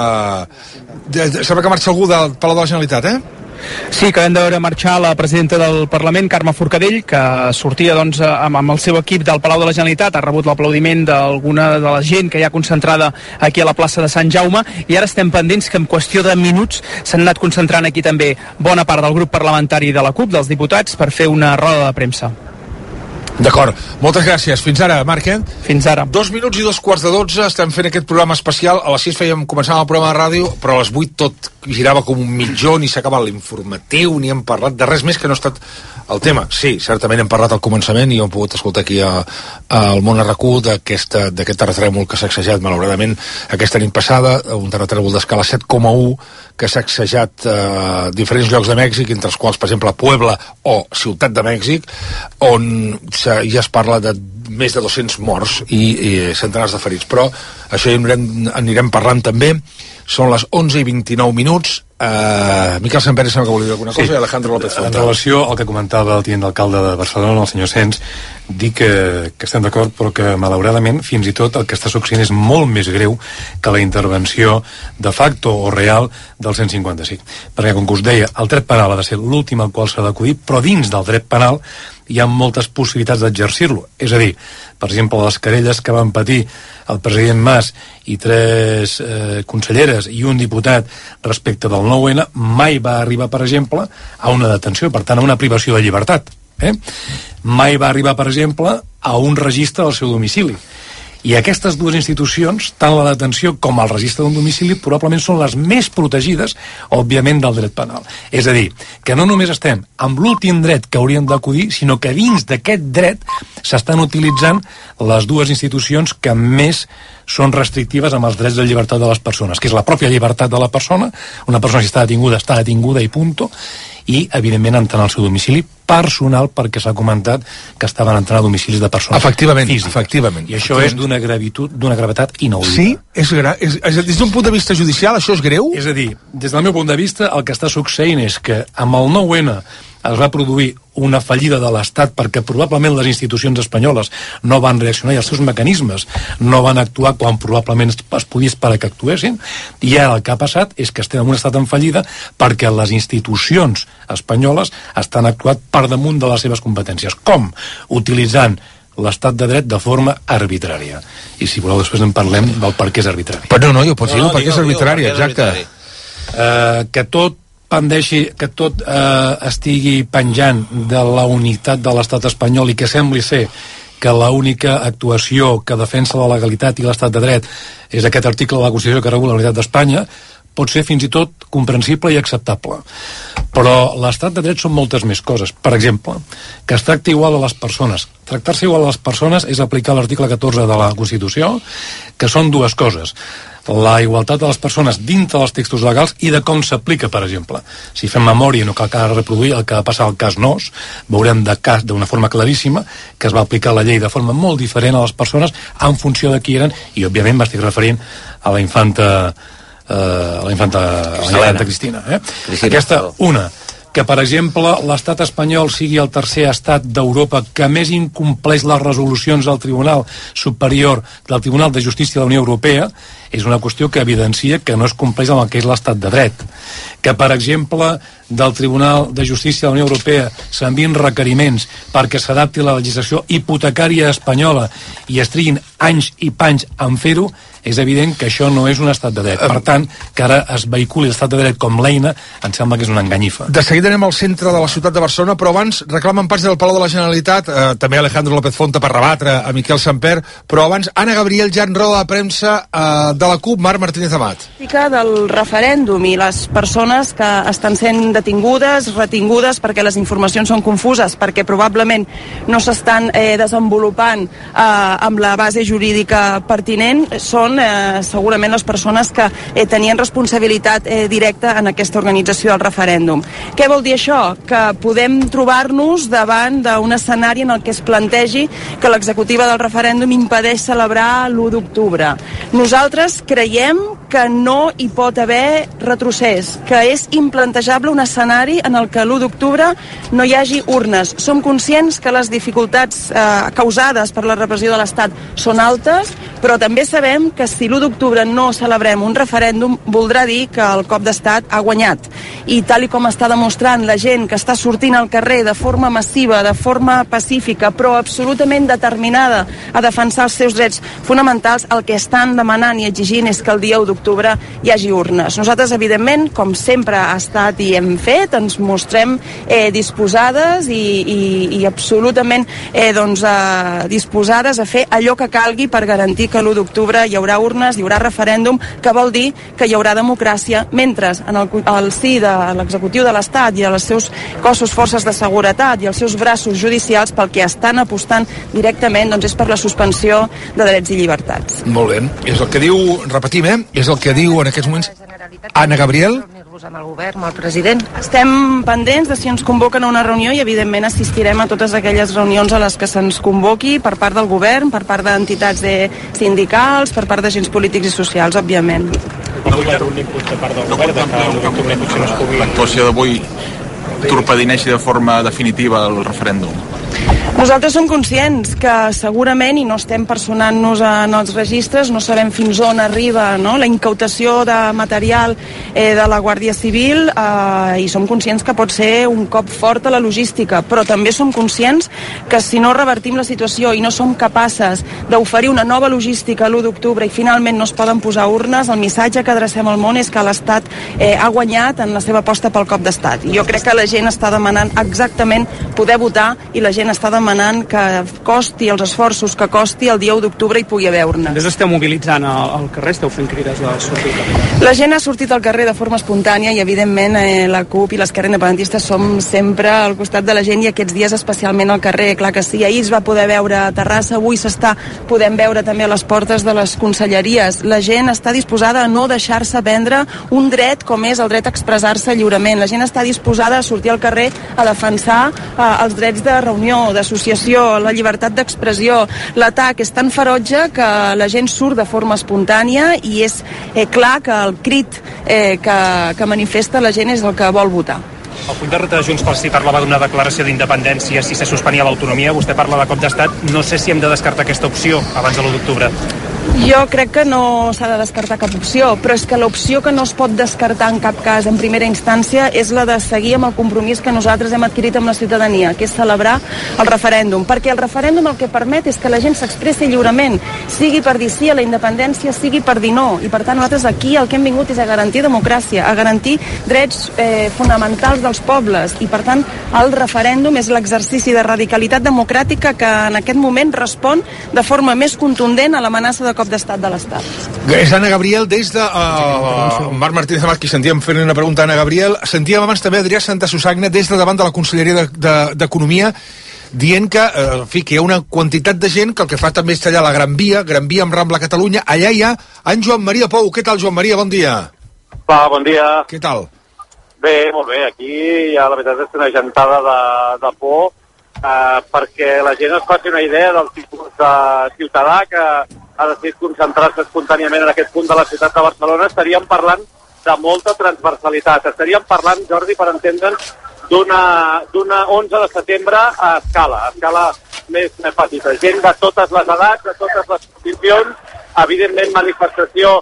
Palau de la Generalitat, Sí, acabem de veure marxar la presidenta del Parlament, Carme Forcadell, que sortia doncs, amb el seu equip del Palau de la Generalitat. Ha rebut l'aplaudiment d'alguna de la gent que hi ha concentrada aquí a la plaça de Sant Jaume, i ara estem pendents que en qüestió de minuts s'han anat concentrant aquí també bona part del grup parlamentari de la CUP, dels diputats, per fer una roda de premsa. D'acord, moltes gràcies. Fins ara, Marc, Fins ara. 2 minuts i 2:15, estem fent aquest programa especial. A les 6 començàvem el programa de ràdio, però a les 8 tot girava com un mitjó, ni s'ha acabat l'informatiu, ni hem parlat de res més que no ha estat el tema. Sí, certament hem parlat al començament i hem pogut escoltar aquí al Món a RAC1 d'aquest terratrèmol que s'ha sacsejat, malauradament, aquesta nit passada, un terratrèmol d'escala 7,1 que s'ha sacsejat a diferents llocs de Mèxic, entre els quals, per exemple, Puebla o Ciutat de Mèxic, on ja es parla de més de 200 morts i centenars de ferits. Però això ja anirem parlant també. Són les 11:29. Miquel Sempere sembla que volia dir alguna cosa, i Alejandro López Fontal. En relació al que comentava el tinent d'alcalde de Barcelona, el senyor Sens, dir que estem d'acord, però que malauradament fins i tot el que està succeint és molt més greu que la intervenció de facto o real del 155. Perquè, com que us deia, el dret penal ha de ser l'últim al qual s'ha d'acudir, però dins del dret penal hi ha moltes possibilitats d'exercir-lo. És a dir, per exemple, les querelles que van patir el president Mas i 3 conselleres i un diputat respecte del 9-N mai va arribar, per exemple, a una detenció, per tant, a una privació de llibertat. Mai va arribar, per exemple, a un registre del seu domicili. I aquestes dues institucions, tant la detenció com el registre d'un domicili, probablement són les més protegides, òbviament, del dret penal. És a dir, que no només estem amb l'últim dret que hauríem d'acudir, sinó que dins d'aquest dret s'estan utilitzant les dues institucions que més són restrictives amb els drets de llibertat de les persones, que és la pròpia llibertat de la persona. Una persona, si està detinguda i punto, i, evidentment, entrar al seu domicili personal, perquè s'ha comentat que estaven entrant a domicilis de persones físiques. Efectivament. I això és d'una gravetat inaudita. Sí? Des d'un punt de vista judicial, això és greu? És a dir, des del meu punt de vista, el que està succeint és que amb el 9-N es va produir una fallida de l'Estat perquè probablement les institucions espanyoles no van reaccionar i els seus mecanismes no van actuar quan probablement es podia esperar que actuessin, i ara el que ha passat és que estem en un estat en fallida perquè les institucions espanyoles estan actuant per damunt de les seves competències. Com? Utilitzant l'estat de dret de forma arbitrària. I si voleu després en parlem del per què és arbitrari. Però no, jo pots dir per què és arbitrari, exacte. Que tot estigui penjant de la unitat de l'estat espanyol i que sembli ser que l'única actuació que defensa la legalitat i l'estat de dret és aquest article de la Constitució que regula la unitat d'Espanya, pot ser fins i tot comprensible i acceptable. Però l'estat de dret són moltes més coses. Per exemple, que es tracti igual a les persones. Tractar-se igual a les persones és aplicar l'article 14 de la Constitució, que són dues coses. La igualtat de les persones dintre dels textos legals i de com s'aplica, per exemple. Si fem memòria, no cal que reproduir el que va passar al cas Nos, veurem d'una forma claríssima que es va aplicar la llei de forma molt diferent a les persones en funció de qui eren, i òbviament m'estic referint a la infanta Cristina. Aquesta, una, que, per exemple, l'estat espanyol sigui el tercer estat d'Europa que més incompleix les resolucions del Tribunal Superior del Tribunal de Justícia de la Unió Europea, és una qüestió que evidencia que no es compleix amb el que és l'estat de dret. Que, per exemple, del Tribunal de Justícia de la Unió Europea s'envien requeriments perquè s'adapti la legislació hipotecària espanyola i es triguin anys i panys en fer-ho, és evident que això no és un estat de dret. Per tant, que ara es vehiculi l'estat de dret com l'eina, em sembla que és una enganyifa. De seguida anem al centre de la ciutat de Barcelona, però abans reclamen parts del Palau de la Generalitat, també Alejandro López Fonta per rebatre a Miquel Samper, però abans Anna Gabriel ja en roda de premsa de la CUP, Marc Martínez Amat. Del referèndum i les persones que estan sent detingudes, retingudes perquè les informacions són confuses, perquè probablement no s'estan desenvolupant amb la base jurídica pertinent, són segurament les persones que tenien responsabilitat directa en aquesta organització del referèndum. Què vol dir això? Que podem trobar-nos davant d'un escenari en el que es plantegi que l'executiva del referèndum impedeix celebrar l'1 d'octubre. Nosaltres creiem que no hi pot haver retrocés, que és implantejable un escenari en el que l'1 d'octubre no hi hagi urnes. Som conscients que les dificultats causades per la repressió de l'Estat són altes, però també sabem que si l'1 d'octubre no celebrem un referèndum voldrà dir que el cop d'estat ha guanyat. I tal i com està demostrant la gent que està sortint al carrer de forma massiva, de forma pacífica, però absolutament determinada a defensar els seus drets fonamentals, el que estan demanant i exigint és que el dia 1 d'octubre hi hagi urnes. Nosaltres, evidentment, com sempre ha estat i hem fet, ens mostrem disposades i absolutament disposades a fer allò que calgui per garantir que l'1 d'octubre hi haurà urnes, hi haurà referèndum, que vol dir que hi haurà democràcia, mentre en el si de l'executiu de l'Estat i els seus cossos, forces de seguretat i els seus braços judicials pel que estan apostant directament és per la suspensió de drets i llibertats. Molt bé, és el que diu, repetim, és el que diu en aquests moments Anna Gabriel. Amb el govern, amb el president. Estem pendents de si ens convoquen a una reunió i evidentment assistirem a totes aquelles reunions a les que se'ns convoqui per part del govern, per part d'entitats sindicals, per part d'agents polítics i socials, òbviament. L'actuació d'avui torpedineixi de forma definitiva el referèndum. Nosaltres som conscients que segurament, i no estem personant-nos en els registres, no sabem fins on arriba la incautació de material de la Guàrdia Civil i som conscients que pot ser un cop fort a la logística, però també som conscients que si no revertim la situació i no som capaces d'oferir una nova logística l'1 d'octubre i finalment no es poden posar urnes, el missatge que adrecem al món és que l'Estat ha guanyat en la seva aposta pel cop d'Estat. I jo crec que la gent està demanant exactament poder votar i la gent està demanant demanant que costi els esforços que costi el dia 1 d'octubre i pugui haver urnes. Des esteu mobilitzant al carrer, esteu fent crides de sortir al carrer? La gent ha sortit al carrer de forma espontània i evidentment la CUP i l'Esquerra Independentista som sempre al costat de la gent i aquests dies especialment al carrer, clar que sí. Ahir es va poder veure a Terrassa, avui s'està podent veure també a les portes de les conselleries. La gent està disposada a no deixar-se vendre un dret com és el dret a expressar-se lliurement. La gent està disposada a sortir al carrer a defensar els drets de reunió, d'associació, la llibertat d'expressió. L'atac és tan ferotge que la gent surt de forma espontània i és clar que el crit que manifesta la gent és el que vol votar. El punt de reta de Junts pel Sí parlava d'una declaració d'independència si se suspenia l'autonomia. Vostè parla de cop d'estat. No sé si hem de descartar aquesta opció abans de l'1 d'octubre. Jo crec que no s'ha de descartar cap opció, però és que l'opció que no es pot descartar en cap cas en primera instància és la de seguir amb el compromís que nosaltres hem adquirit amb la ciutadania, que és celebrar el referèndum, perquè el referèndum el que permet és que la gent s'expressi lliurement, sigui per dir sí a la independència, sigui per dir no, i per tant nosaltres aquí el que hem vingut és a garantir democràcia, a garantir drets fonamentals dels pobles, i per tant el referèndum és l'exercici de radicalitat democràtica que en aquest moment respon de forma més contundent a l'amenaça de cop d'estat de l'Estat. És Anna Gabriel des de Marc Martínez Amat, qui sentíem fent una pregunta a Anna Gabriel. Sentíem abans també Adrià Santasusagna des de davant de la Conselleria d'Economia dient que, en fi, que hi ha una quantitat de gent que el que fa també és tallar la Gran Via amb Rambla Catalunya. Allà hi ha en Joan Maria Pou. Què tal, Joan Maria? Bon dia. Bon dia. Què tal? Bé, molt bé. Aquí ja la veritat és una gentada de por perquè la gent es faci una idea del tipus de ciutadà que ha decidit concentrar-se espontàniament en aquest punt de la ciutat de Barcelona. Estaríem parlant de molta transversalitat. Estaríem parlant, Jordi, per entendre'ns, d'una 11 de setembre a escala més petita. Gent de totes les edats, de totes les condicions, evidentment manifestació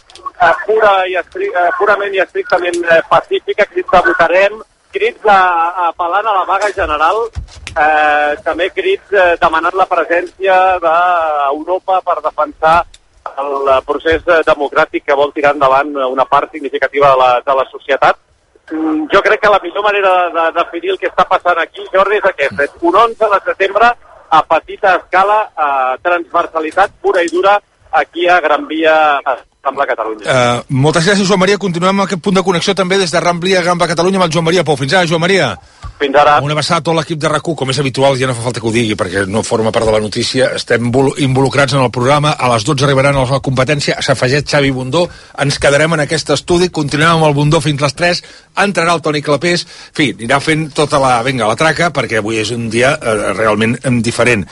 purament i estrictament pacífica, crits de votarem, crits apel·lant a la vaga general, també crits demanant la presència d'Europa per defensar el procés democràtic que vol tirar endavant una part significativa de la societat. Jo crec que la millor manera de definir el que està passant aquí, Jordi, és aquest. Un 11 de setembre a petita escala, transversalitat pura i dura aquí a Gran Via, Rambla Catalunya. Moltes gràcies, Joan Maria. Continuem amb aquest punt de connexió també des de Rambla Catalunya amb el Joan Maria Pou. Fins ara, Joan Maria. Fins ara. Una abraçada a tot l'equip de RAC1, com és habitual, ja no fa falta que ho digui perquè no forma part de la notícia. Estem involucrats en el programa. A les 12 arribaran a la competència. S'afegeix Xavi Bundó. Ens quedarem en aquest estudi. Continuem amb el Bundó fins les 3. Entrarà el Toni Clapés. En fi, anirà fent tota la traca perquè avui és un dia realment diferent.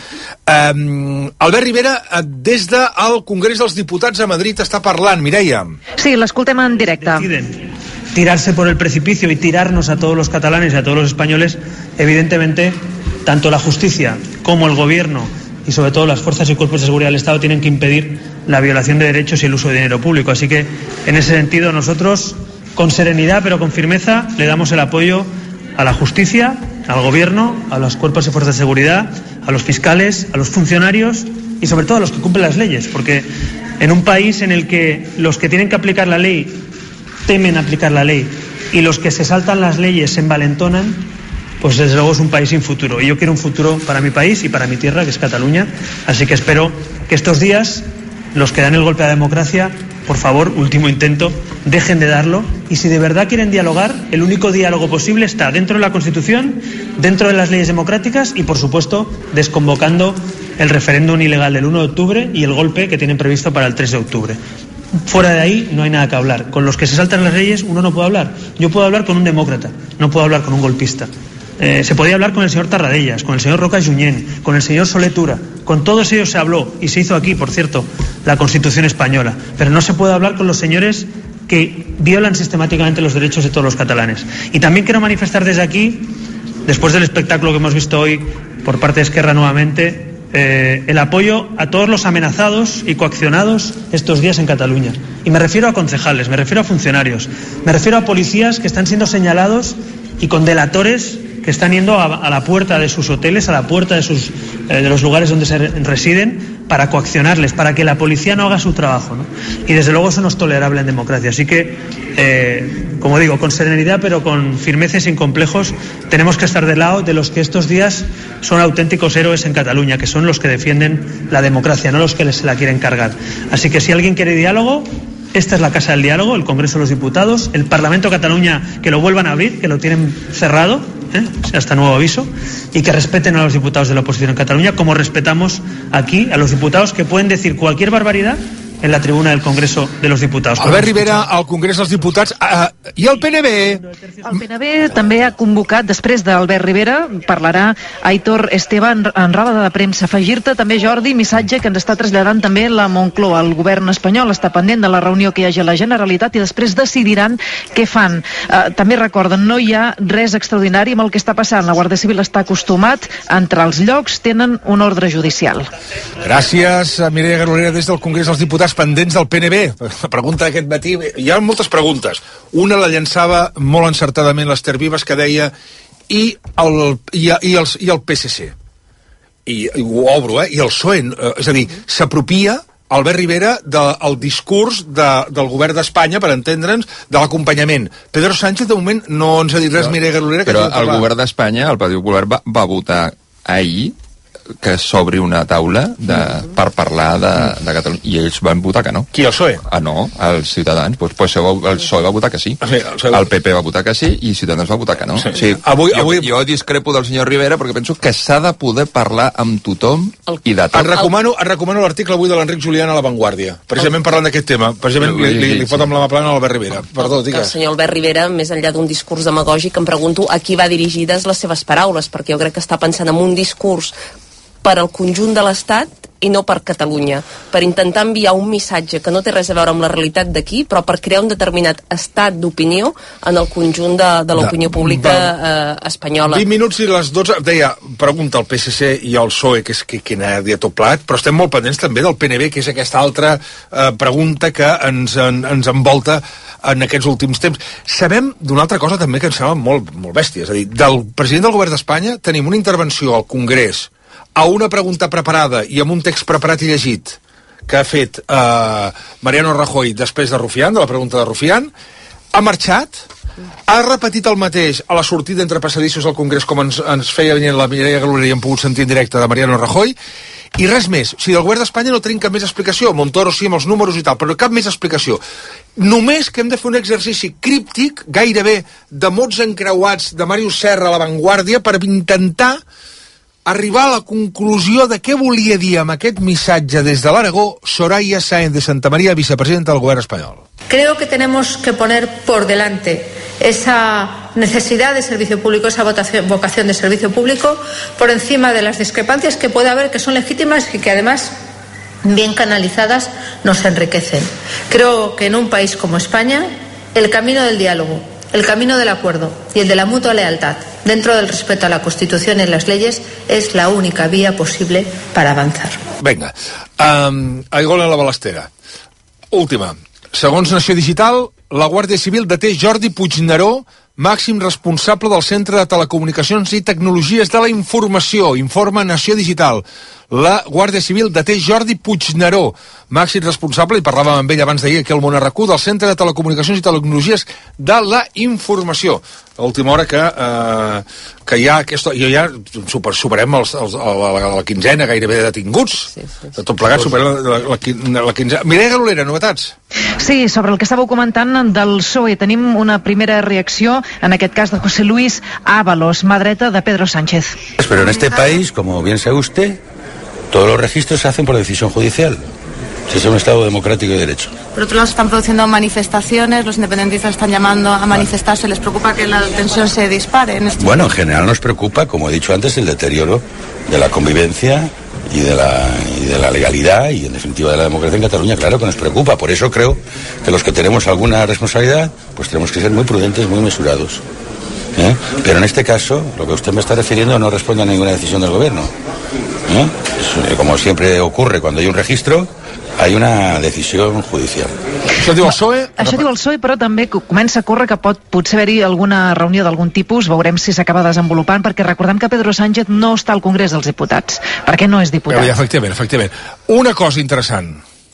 Albert Rivera, des del Congrés dels Diputats a Madrid, està parlant. Mireia. Sí, l'escoltem en directe. Tirarse por el precipicio y tirarnos a todos los catalanes y a todos los españoles, evidentemente, tanto la justicia como el gobierno y sobre todo las fuerzas y cuerpos de seguridad del Estado tienen que impedir la violación de derechos y el uso de dinero público. Así que, en ese sentido, nosotros, con serenidad pero con firmeza, le damos el apoyo a la justicia, al gobierno, a los cuerpos y fuerzas de seguridad, a los fiscales, a los funcionarios y sobre todo a los que cumplen las leyes, porque en un país en el que los que tienen que aplicar la ley temen aplicar la ley y los que se saltan las leyes se envalentonan, pues desde luego es un país sin futuro. Y yo quiero un futuro para mi país y para mi tierra, que es Cataluña. Así que espero que estos días, los que dan el golpe a la democracia, por favor, último intento, dejen de darlo. Y si de verdad quieren dialogar, el único diálogo posible está dentro de la Constitución, dentro de las leyes democráticas y, por supuesto, desconvocando el referéndum ilegal del 1 de octubre y el golpe que tienen previsto para el 3 de octubre. Fuera de ahí no hay nada que hablar. Con los que se saltan las leyes uno no puede hablar. Yo puedo hablar con un demócrata, no puedo hablar con un golpista. Se podía hablar con el señor Tarradellas, con el señor Roca Junyent, con el señor Soletura. Con todos ellos se habló, y se hizo aquí, por cierto, la Constitución española. Pero no se puede hablar con los señores que violan sistemáticamente los derechos de todos los catalanes. Y también quiero manifestar desde aquí, después del espectáculo que hemos visto hoy por parte de Esquerra nuevamente, el apoyo a todos los amenazados y coaccionados estos días en Cataluña. Y me refiero a concejales, me refiero a funcionarios, me refiero a policías que están siendo señalados y con delatores que que están yendo a la puerta de sus hoteles, a la puerta de los lugares donde residen, para coaccionarles, para que la policía no haga su trabajo, ¿no? Y desde luego eso no es tolerable en democracia. Así que, como digo, con serenidad pero con firmeza y sin complejos, tenemos que estar del lado de los que estos días son auténticos héroes en Cataluña, que son los que defienden la democracia, no los que se la quieren cargar. Así que si alguien quiere diálogo, esta es la casa del diálogo, el Congreso de los Diputados, el Parlamento de Cataluña, que lo vuelvan a abrir, que lo tienen cerrado, hasta nuevo aviso, y que respeten a los diputados de la oposición en Cataluña, como respetamos aquí a los diputados que pueden decir cualquier barbaridad en la tribuna del Congreso de los Diputados. Albert Rivera, al Congrés dels Diputats. I el PNB? El PNB també ha convocat, després d'Albert Rivera, parlarà Aitor Esteve en roda de premsa. Afegir-te també, Jordi, missatge que ens està traslladant també la Moncloa. El govern espanyol està pendent de la reunió que hi hagi a la Generalitat i després decidiran què fan. També recorden, no hi ha res extraordinari amb el que està passant. La Guàrdia Civil està acostumat a entrar als llocs, tenen un ordre judicial. Gràcies, Mireia Garolera, des del Congrés dels Diputats, pendents del PNB. La pregunta d'aquest matí, hi ha moltes preguntes. Una la llançava molt encertadament l'Ester Vives, que deia i el PSC. I ho obro, i el PSOE. És a dir, s'apropia Albert Rivera del discurs del govern d'Espanya, per entendre'ns, de l'acompanyament. Pedro Sánchez, de moment, no ens ha dit res, Mireia Garolera. Però el govern d'Espanya, el Partit Popular, va votar ahir que s'obri una taula per parlar de Catalunya, i ells van votar que no. Qui, el PSOE? No, els Ciutadans. Pues el PSOE va votar que sí. El PP va votar que sí i Ciutadans va votar que no. Sí. Jo discrepo del senyor Rivera perquè penso que s'ha de poder parlar amb tothom i de tot. Et recomano l'article avui de l'Enric Julián a La Vanguardia, precisament parlant d'aquest tema. Precisament li fot amb la mà plana a l'Albert Rivera. Perdó, digues. El senyor Albert Rivera, més enllà d'un discurs demagògic, em pregunto a qui va dirigides les seves paraules, perquè jo crec que està pensant en un discurs per al conjunt de l'Estat i no per Catalunya, per intentar enviar un missatge que no té res a veure amb la realitat d'aquí, però per crear un determinat estat d'opinió en el conjunt de l'opinió pública espanyola. 20 minuts i les 12, deia, pregunta al PSC i al PSOE, que és qui n'ha dit tot plat, però estem molt pendents també del PNB, que és aquesta altra pregunta que ens envolta en aquests últims temps. Sabem d'una altra cosa també que ens sembla molt, molt bèstia, és a dir, del president del govern d'Espanya tenim una intervenció al Congrés a una pregunta preparada i amb un text preparat i llegit que ha fet Mariano Rajoy després de Rufián, de la pregunta de Rufián, ha marxat, ha repetit el mateix a la sortida entre passadissos al Congrés, com ens feia venir la Mireia Garolera i hem pogut sentir en directe de Mariano Rajoy, i res més. O sigui, del govern d'Espanya no tenim cap més explicació. Montoro sí, amb els números i tal, però cap més explicació. Només que hem de fer un exercici críptic, gairebé de mots encreuats de Màrius Serra a La Vanguardia, per intentar arribar a la conclusió de què volia dir amb aquest missatge des de l'Aragó Soraya Sáenz de Santamaría, vicepresidenta del Gobierno español. Creo que tenemos que poner por delante esa necesidad de servicio público, esa vocación de servicio público, por encima de las discrepancias que puede haber, que son legítimas y que además, bien canalizadas, nos enriquecen. Creo que en un país como España, el camino del diálogo, el camino del acuerdo y el de la mutua lealtad, dentro del respeto a la Constitución y las leyes, es la única vía posible para avanzar. Vinga, Aigol en la balestera. Última. Segons Nació Digital, la Guàrdia Civil deté Jordi Puigneró, màxim responsable del Centre de Telecomunicacions i Tecnologies de la Informació. Informa Nació Digital. La Guàrdia Civil deté Jordi Puigneró, màxim responsable, i parlàvem amb ell abans d'ahir aquí al Món RQ, del Centre de Telecomunicacions i Tecnologies de la Informació. A última hora que hi ha aquesta... Ja superem la quinzena gairebé de detinguts. De tot plegat superem la quinzena. Mireia Garolera, novetats? Sí, sobre el que estàveu comentant del PSOE, tenim una primera reacció, en aquest cas de José Luis Ábalos, mà dreta de Pedro Sánchez. Pero en este país, como bien sabe usted, todos los registros se hacen por decisión judicial. Si es un Estado democrático y de derecho. Por otro lado, se están produciendo manifestaciones, los independentistas están llamando a manifestarse. ¿Les preocupa que la tensión se dispare? Bueno, en general nos preocupa, como he dicho antes, el deterioro de la convivencia y de la legalidad y, en definitiva, de la democracia en Cataluña. Claro que nos preocupa. Por eso creo que los que tenemos alguna responsabilidad, pues tenemos que ser muy prudentes, muy mesurados. Pero en este caso, lo que usted me está refiriendo no responde a ninguna decisión del gobierno. Como siempre ocurre cuando hay un registro, hay una decisión judicial. Això diu el PSOE? Això diu el PSOE, però també comença a córrer que pot potser haver-hi alguna reunió d'algun tipus, veurem si s'acaba desenvolupant, perquè recordem que Pedro Sánchez no està al Congrés dels Diputats, perquè no és diputat. Efectivament. Una cosa interessant.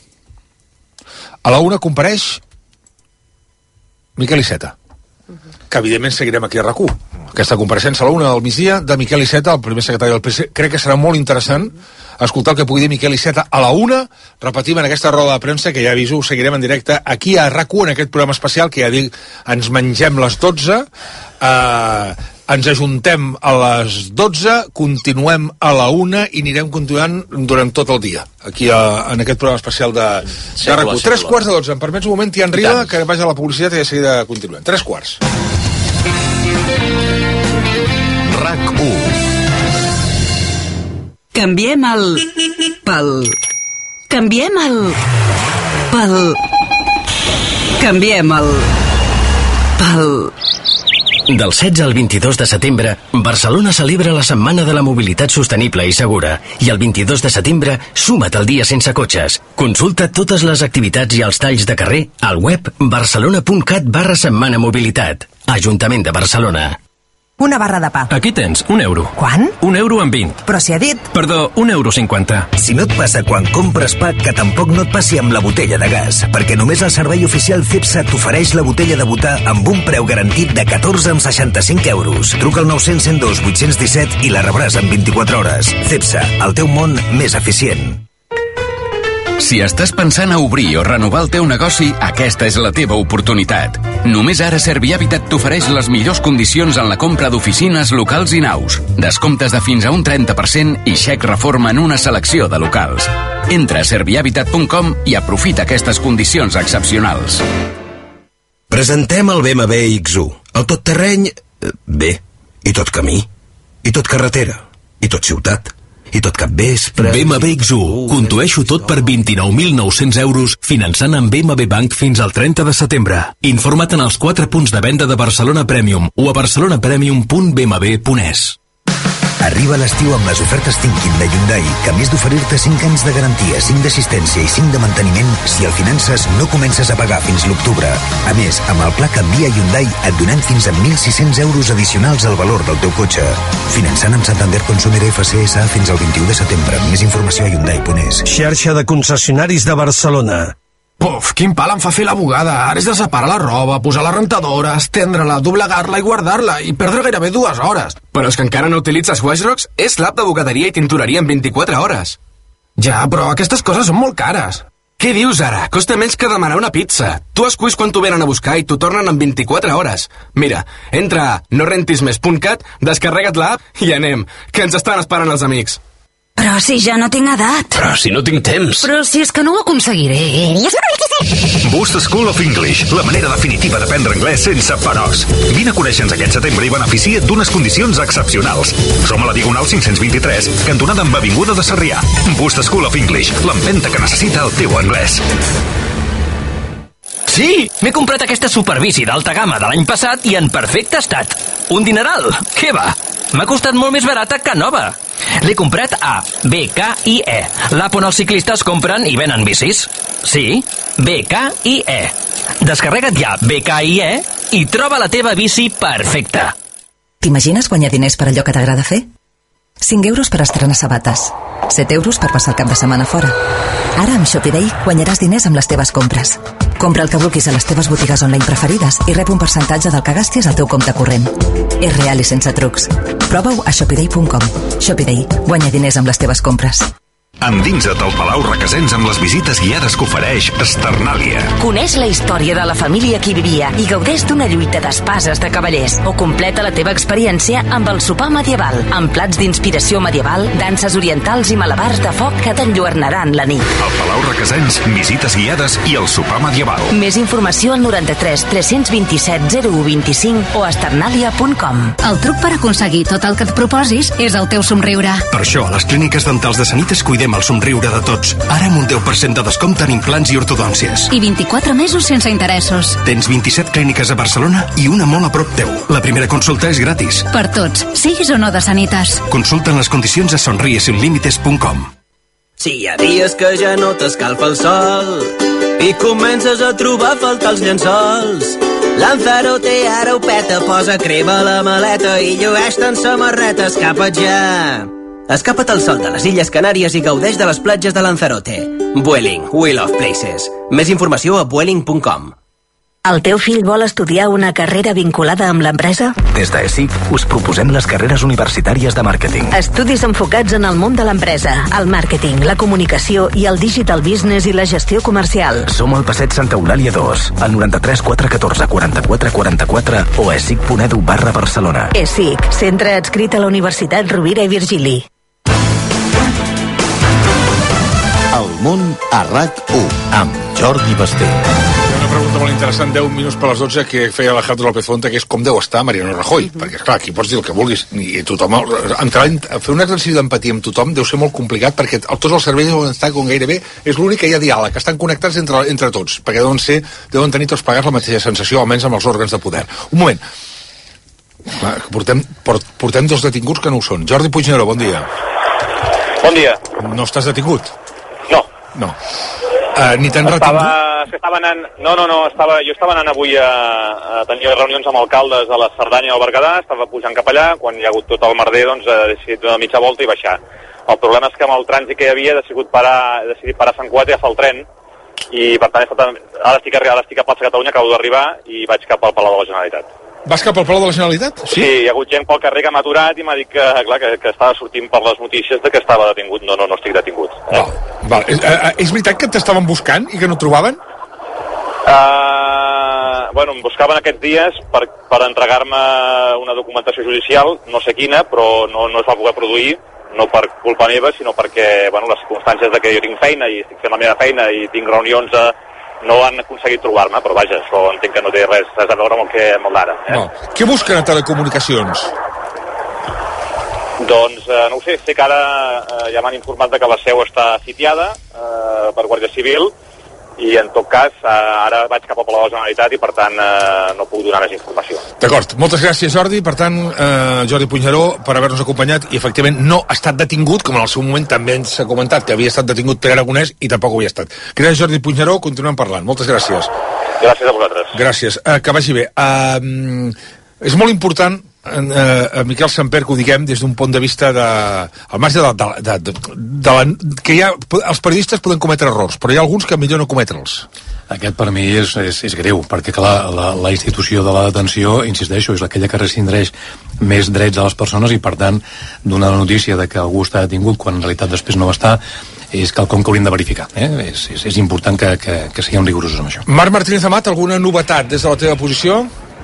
A la una compareix Miquel Iceta, que evidentment seguirem aquí a RAC1. Aquesta compareixença a la una del migdia de Miquel Iceta, el primer secretari del PC. Crec que serà molt interessant escoltar el que pugui dir Miquel Iceta a la una. Repetim en aquesta roda de premsa, que ja aviso, ho seguirem en directe aquí a RAC1, en aquest programa especial, que ja dic, ens mengem les 12, ens ajuntem a les 12, continuem a la una i anirem continuant durant tot el dia, aquí en aquest programa especial de RAC1. 3:15. Em permets un moment, Tian Riba, que vagi a la publicitat i de seguida continuem. 3:15. RAC1. Canviem el... Del 16 al 22 de setembre, Barcelona celebra la Setmana de la Mobilitat Sostenible i Segura. I el 22 de setembre, suma't al dia sense cotxes. Consulta totes les activitats i els talls de carrer al web barcelona.cat/Setmana Mobilitat. Ajuntament de Barcelona. Una barra de pa. Aquí tens, €1. Quan? €1,20. Però si ha dit... Perdó, €1,50. Si no et passa quan compres pa, que tampoc no et passi amb la botella de gas, perquè només el servei oficial Cepsa t'ofereix la botella de butà amb un preu garantit de 14,65 €. Truca al 900 102 817 i la rebràs en 24 hores. Cepsa, el teu món més eficient. Si estàs pensant a obrir o renovar el teu negoci, aquesta és la teva oportunitat. Només ara Servihabitat t'ofereix les millors condicions en la compra d'oficines, locals i naus. Descomptes de fins a un 30% i xec reforma en una selecció de locals. Entra a servihabitat.com i aprofita aquestes condicions excepcionals. Presentem el BMW X1. El tot terreny... bé. I tot camí. I tot carretera. I tot ciutat. I tot capvespre... BMW X1. Condueixo tot per 29.900 € finançant amb BMW Bank fins al 30 de setembre. Informa't en els 4 punts de venda de Barcelona Premium o a barcelonapremium.bmw.es. Arriba l'estiu amb les ofertes Thinking de Hyundai, que a més d'oferir-te 5 anys de garantia, 5 d'assistència i 5 de manteniment, si el finances no comences a pagar fins l'octubre. A més, amb el pla Canvia Hyundai et donem fins a 1.600 € addicionals al valor del teu cotxe. Finançant amb Santander Consumer FCSA fins al 21 de setembre. Més informació a Hyundai.es. Xarxa de concessionaris de Barcelona. Puf, quin pal em fa fer la bugada. Ara és de separar la roba, posar la rentadora, estendre-la, doblegar-la i guardar-la i perdre gairebé 2 hores. Però és que encara no utilitzes Washrox? És l'app de bugaderia i tintoreria en 24 hores. Ja, però aquestes coses són molt cares. Què dius ara? Costa menys que demanar una pizza. Tu esculls quan t'ho venen a buscar i t'ho tornen en 24 hores. Mira, entra a norentismes.cat, descarrega't l'app i anem, que ens estan esperant els amics. Però si ja no tinc edat. Però si no tinc temps. Però si és que no ho aconseguiré. Boost School of English, la manera definitiva d'aprendre anglès sense peròs. Vine a conèixer-nos aquest setembre i beneficia't d'unes condicions excepcionals. Som a la Diagonal 523, cantonada amb Avinguda de Sarrià. Boost School of English, l'empenta que necessita el teu anglès. Sí, m'he comprat aquesta superbici d'alta gamma de l'any passat i en perfecte estat. Un dineral, què va? M'ha costat molt més barata que nova. L'he comprat a BKIE, l'app on els ciclistes compren i venen bicis. Sí, BKIE. Descarrega't ja BKIE i troba la teva bici perfecta. T'imagines guanyar diners per allò que t'agrada fer? 5 € per estrenar sabates, 7 € per passar el cap de setmana fora. Ara amb Shopee guanyaràs diners amb les teves compres. Compra el que vulguis a les teves botigues online preferides i rep un percentatge del que gastis al teu compte corrent. És real i sense trucs. Prova-ho a shopee.com. Shopee, guanya diners amb les teves compres. Endinsa't al Palau Requesens amb les visites guiades que ofereix Esternàlia. Coneix la història de la família que hi vivia i gaudeix d'una lluita d'espases de cavallers. O completa la teva experiència amb el sopar medieval, amb plats d'inspiració medieval, danses orientals i malabars de foc que t'enlluernaran la nit. Al Palau Requesens, visites guiades i el sopar medieval. Més informació al 93 327 0125 o a esternàlia.com. El truc per aconseguir tot el que et proposis és el teu somriure. Per això, a les clíniques dentals de Sanitas cuidem el somriure de tots. Ara amb un 10% de descompte en implants i ortodòncies. I 24 mesos sense interessos. Tens 27 clíniques a Barcelona i una molt a prop teu. La primera consulta és gratis. Per tots, siguis o no de Sanitas. Consulta les condicions a sonriesinlímites.com. Si hi ha dies que ja no t'escalfa el sol i comences a trobar a faltar els llençols, Lanzarote ara ho peta, posa crema a la maleta i llueix-te en samarreta, escapa't ja. Escapa't al sol de les Illes Canàries i gaudeix de les platges de Lanzarote. Vueling, we love places. Més informació a vueling.com. El teu fill vol estudiar una carrera vinculada amb l'empresa? Des d'ESIC us proposem les carreres universitàries de màrqueting. Estudis enfocats en el món de l'empresa, el màrqueting, la comunicació i el digital business i la gestió comercial. Som al Passeig Santa Eulàlia 2, al 93 414 44 44 o esic.edu/Barcelona. ESIC, centre adscrit a la Universitat Rovira i Virgili. El món a RAC1 amb Jordi Basté. Una pregunta molt interessant, 10 minuts per les 12, que feia Alejandro López Fonte, que és com deu estar Mariano Rajoy, perquè, esclar, aquí pots dir el que vulguis, i tothom, fer un exercici d'empatia amb tothom deu ser molt complicat, perquè tots els serveis deuen estar com gairebé, és l'únic que hi ha diàleg, que estan connectats entre tots, perquè deuen tenir tots plegats la mateixa sensació, almenys amb els òrgans de poder. Un moment. Portem dos detinguts que no ho són. Jordi Puigneró, bon dia. Bon dia. No estàs detingut? No. Ni t'han retingut? Jo estava anant avui a tenir reunions amb alcaldes de la Cerdanya i del Berguedà, estava pujant cap allà, quan hi ha hagut tot el merder, doncs he decidit donar mitja volta i baixar. El problema és que amb el trànsit que hi havia he decidit parar a Sant Cugat i agafar el tren, i per tant ara estic a Plaça Catalunya, acabo d'arribar i vaig cap al Palau de la Generalitat. Vas cap al Palau de la Generalitat? Sí, hi ha hagut gent pel carrer que m'ha aturat i m'ha dit que estava sortint per les notícies de que estava detingut. No estic detingut. Val. És veritat que t'estaven buscant i que no et trobaven? Em buscaven aquests dies per entregar-me una documentació judicial, no sé quina, però no es va poder produir, no per culpa meva, sinó perquè les circumstàncies de que jo tinc feina i estic fent la meva feina i tinc reunions no han aconseguit trobar-me, però vaja, això entenc que no té res a veure amb el d'ara. No. Què busquen a Telecomunicacions? Doncs no ho sé que ara ja m'han informat que la seu està sitiada per Guàrdia Civil i en tot cas ara vaig cap al Palau de la Generalitat i per tant no puc donar més informació. D'acord, moltes gràcies Jordi. Per tant, Jordi Puigneró, per haver-nos acompanyat, i efectivament no ha estat detingut, com en el seu moment també ens ha comentat que havia estat detingut Pere Aragonès i tampoc ho havia estat. Gràcies Jordi Puigneró, continuem parlant. Moltes gràcies. Gràcies a vosaltres. Gràcies, que vagi bé. És molt important, Miquel Samper, que ho diguem des d'un punt de vista al marge que els periodistes poden cometre errors, però hi ha alguns que millor no cometre'ls. Aquest per mi és greu, perquè clar, la institució de la detenció, insisteixo, és aquella que restringeix més drets a les persones i per tant donar la notícia de que algú està detingut quan en realitat després no va estar és quelcom que hauríem de verificar. És important que siguem rigorosos amb això. Marc Martínez Amat, alguna novetat des de la teva posició?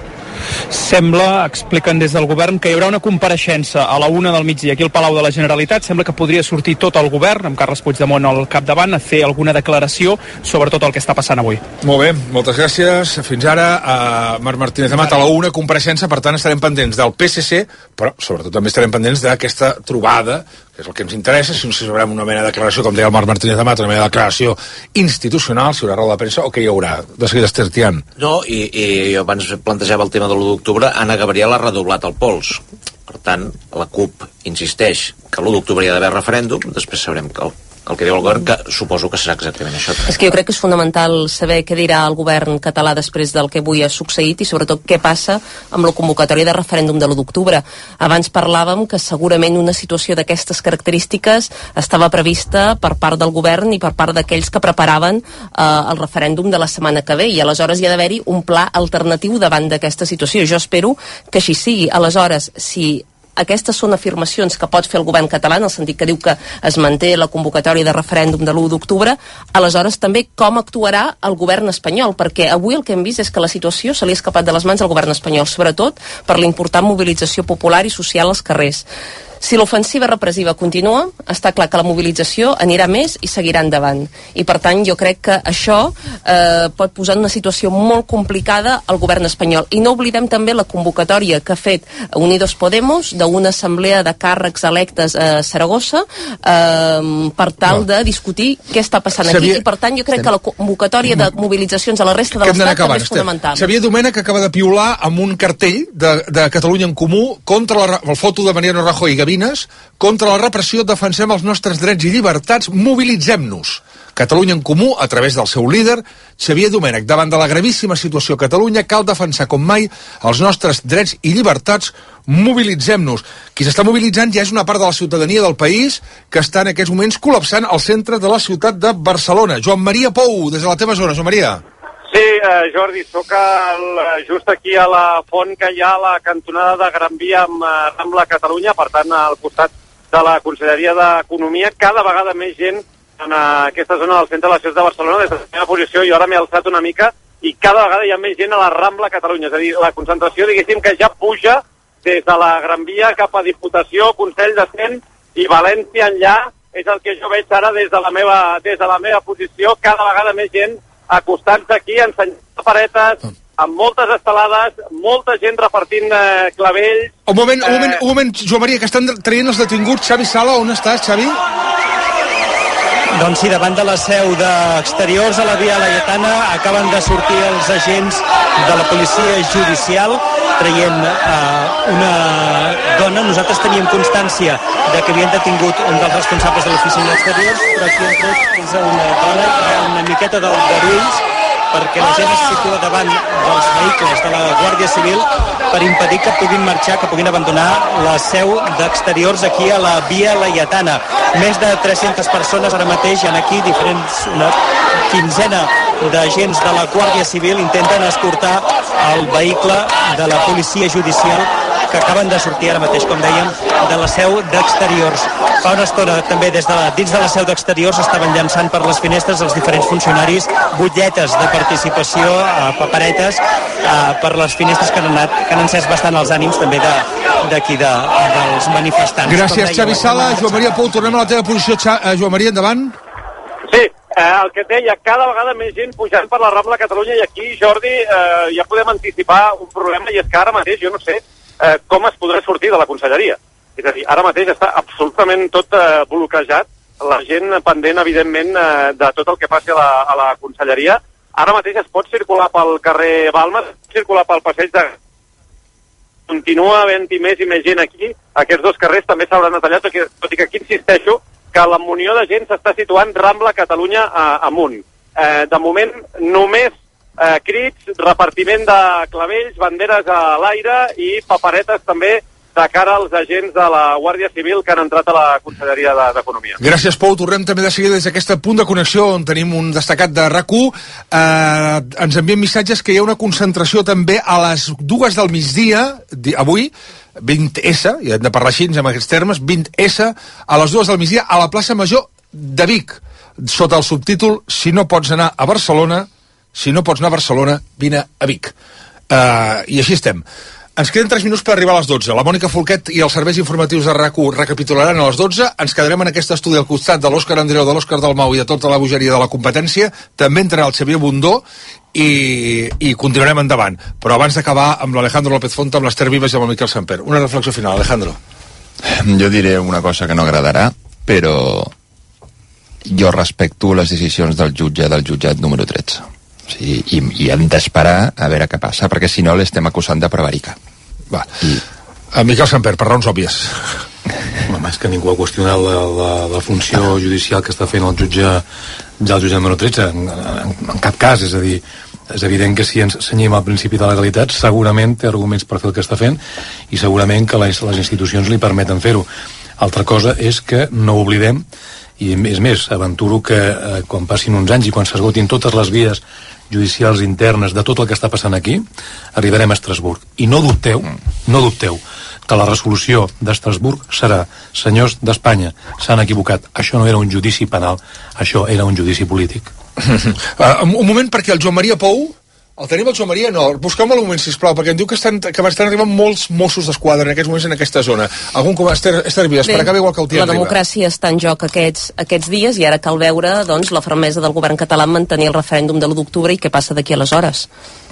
Sembla, expliquen des del govern, que hi haurà una compareixença a la 1 del migdia aquí al Palau de la Generalitat. Sembla que podria sortir tot el govern, amb Carles Puigdemont al capdavant, a fer alguna declaració sobre tot el que està passant avui. Molt bé, moltes gràcies. Fins ara, Marc Martínez Amat, a la 1 compareixença, per tant estarem pendents del PSC, però sobretot també estarem pendents d'aquesta trobada, que és el que ens interessa, si no si sabrem una mena de declaració, com deia el Marc Martínez Amat, una mena de declaració institucional, si hi haurà roda de premsa o què hi haurà. De seguida, Estertian. No, i abans plantejava el tema de l'1 d'octubre, Anna Gabriel ha redoblat el pols. Per tant, la CUP insisteix que l'1 d'octubre hi ha d'haver referèndum, després sabrem que el que diu el govern, que suposo que serà exactament això. És que jo crec que és fonamental saber què dirà el govern català després del que avui ha succeït i sobretot què passa amb la convocatòria de referèndum de l'1 d'octubre. Abans parlàvem que segurament una situació d'aquestes característiques estava prevista per part del govern i per part d'aquells que preparaven el referèndum de la setmana que ve, i aleshores hi ha d'haver-hi un pla alternatiu davant d'aquesta situació. Jo espero que així sigui. Aleshores, si aquestes són afirmacions que pot fer el govern català, en el sentit que diu que es manté la convocatòria de referèndum de l'1 d'octubre, aleshores també com actuarà el govern espanyol, perquè avui el que hem vist és que la situació se li ha escapat de les mans al govern espanyol, sobretot per la important mobilització popular i social als carrers. Si l'ofensiva repressiva continua, està clar que la mobilització anirà més i seguirà endavant. I per tant jo crec que això pot posar en una situació molt complicada al govern espanyol. I no oblidem també la convocatòria que ha fet Unidos Podemos d'una assemblea de càrrecs electes a Saragossa per tal de discutir què està passant aquí. I per tant jo crec que la convocatòria de mobilitzacions a la resta de l'Estat també és fonamental. Xavier Domènech acaba de piular amb un cartell de Catalunya en Comú contra la foto de Mariano Rajoy i Gabriel Salines. Contra la repressió defensem els nostres drets i llibertats, mobilitzem-nos. Catalunya en Comú, a través del seu líder, Xavier Domènech. Davant de la gravíssima situació a Catalunya, cal defensar com mai els nostres drets i llibertats, mobilitzem-nos. Qui s'està mobilitzant ja és una part de la ciutadania del país que està en aquests moments col·lapsant al centre de la ciutat de Barcelona. Joan Maria Pou, des de la teva zona. Joan Maria. Sí, Jordi, soc just aquí a la font que hi ha a la cantonada de Gran Via amb Rambla Catalunya, per tant, al costat de la Conselleria d'Economia. Cada vegada més gent en aquesta zona del centre de la ciutat de Barcelona. Des de la meva posició jo ara m'he alçat una mica i cada vegada hi ha més gent a la Rambla Catalunya. És a dir, la concentració, diguéssim, que ja puja des de la Gran Via cap a Diputació, Consell de Cent i València enllà. És el que jo veig ara des de la meva posició. Cada vegada més gent acostant-se aquí, ensenyant paperetes, amb moltes estelades, molta gent repartint clavells. Un moment, Joan Maria, que estan traient els detinguts. Xavi Sala, on estàs, Xavi? Doncs sí, davant de la seu d'Exteriors a la Via Laietana acaben de sortir els agents de la policia judicial traient una dona. Nosaltres teníem constància de que havien detingut un dels responsables de l'oficina d'Exteriors, però aquí han tret és una dona que ha una miqueta d'aldarulls perquè la gent es situa davant dels vehicles de la Guàrdia Civil per impedir que puguin marxar, que puguin abandonar la seu d'Exteriors aquí a la Via Laietana. Més de 300 persones ara mateix, hi ha aquí una quinzena d'agents de la Guàrdia Civil intenten escortar el vehicle de la policia judicial que acaben de sortir ara mateix, com dèiem, de la seu d'Exteriors. Fa una estona també dins de la seu d'Exteriors estaven llançant per les finestres els diferents funcionaris butlletes de participació, paperetes, per les finestres que han encès bastant els ànims també d'aquí dels manifestants. Gràcies, Xavi Sala. Joan Maria Pou, tornem a la teva posició. Joan Maria, endavant. Sí, el que et deia, cada vegada més gent pujant per la Rambla Catalunya i aquí, Jordi, ja podem anticipar un problema i és que ara mateix, jo no sé com es podrà sortir de la conselleria. És a dir, ara mateix està absolutament tot bloquejat, la gent pendent, evidentment, de tot el que passi a la conselleria. Ara mateix es pot circular pel carrer Balmes, es pot circular pel passeig de... Continua havent-hi més i més gent aquí. Aquests dos carrers també s'hauran detallat, tot i que aquí insisteixo que la munió de gent s'està situant Rambla Catalunya amunt. De moment, només crits, repartiment de clavells, banderes a l'aire i paperetes també de cara als agents de la Guàrdia Civil que han entrat a la Conselleria d'Economia. Gràcies, Pou. Tornem també de seguida des d'aquest punt de connexió on tenim un destacat de RAC1. Ens envien missatges que hi ha una concentració també a les 2 del migdia, avui, 20S, i hem de parlar així en aquests termes, 20S, a les 2 del migdia, a la plaça Major de Vic, sota el subtítol Si no pots anar a Barcelona, vine a Vic. I així estem. Ens queden 3 minuts per arribar a les 12. La Mònica Folquet i els serveis informatius de RAC1 recapitularan a les 12. Ens quedarem en aquest estudi al costat de l'Òscar Andreu, de l'Òscar Dalmau i de tota la bogeria de la competència. També entrarà el Xavier Bundó i continuarem endavant. Però abans d'acabar amb l'Alejandro López Fonta, amb l'Ester Vives i amb el Miquel Samper. Una reflexió final, Alejandro. Jo diré una cosa que no agradarà, però jo respecto les decisions del jutjat número 13. Sí, i hem d'esperar a veure què passa, perquè si no l'estem acusant de prevaricar. Va. Miquel Samper, per raons òbvies. Home, és que ningú ha qüestionat la funció judicial que està fent el jutjat número 13, en cap cas. És a dir, és evident que si ens cenyim al principi de la legalitat segurament té arguments per fer el que està fent i segurament que les institucions li permeten fer-ho. Altra cosa és que no oblidem, i és més, aventuro que quan passin uns anys i quan s'esgotin totes les vies judicials internes de tot el que està passant aquí, arribarem a Estrasburg. I no dubteu que la resolució d'Estrasburg serà: senyors d'Espanya, s'han equivocat, això no era un judici penal, això era un judici polític. Un moment, perquè el Joan Maria Pou, el tenim el Joan Maria? No, busquem-lo un moment, sisplau, perquè em diu que estan arribant molts Mossos d'Esquadra en aquests moments en aquesta zona. Algun com Esther Vives, per acabar igual que el dia la democràcia està en joc aquests dies i ara cal veure, doncs, la fermesa del govern català en mantenir el referèndum de l'1 d'octubre i què passa d'aquí aleshores.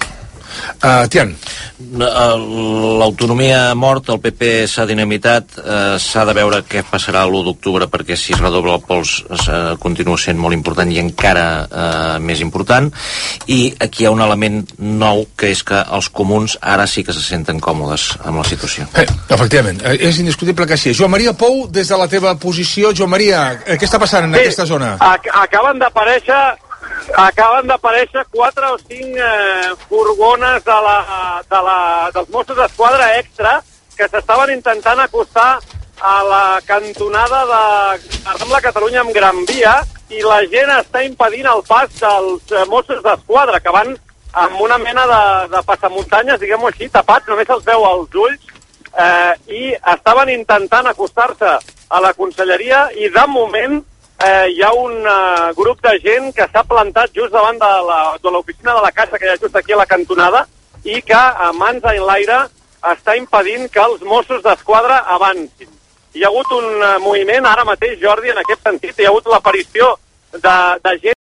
Tian. L'autonomia mort, el PP s'ha dinamitat, s'ha de veure què passarà l'1 d'octubre, perquè si es redobla el pols continua sent molt important i encara més important, i aquí hi ha un element nou, que és que els comuns ara sí que se senten còmodes amb la situació. Efectivament, és indiscutible que sí. Joan Maria Pou, des de la teva posició, Joan Maria, què està passant en aquesta zona? Acaben d'aparèixer 4 o 5 furgones dels Mossos d'Esquadra extra que s'estaven intentant acostar a la cantonada de Rambla Catalunya amb Gran Via, i la gent està impedint el pas dels Mossos d'Esquadra, que van amb una mena de passamuntanyes, diguem-ho així, tapats, només els veu als ulls, i estaven intentant acostar-se a la conselleria, i de moment hi ha un grup de gent que s'ha plantat just davant de l'oficina de la Caixa, que hi ha just aquí a la cantonada, i que a mans enlaire està impedint que els Mossos d'Esquadra avancin. Hi ha hagut un moviment ara mateix, Jordi, en aquest sentit. Hi ha hagut l'aparició de gent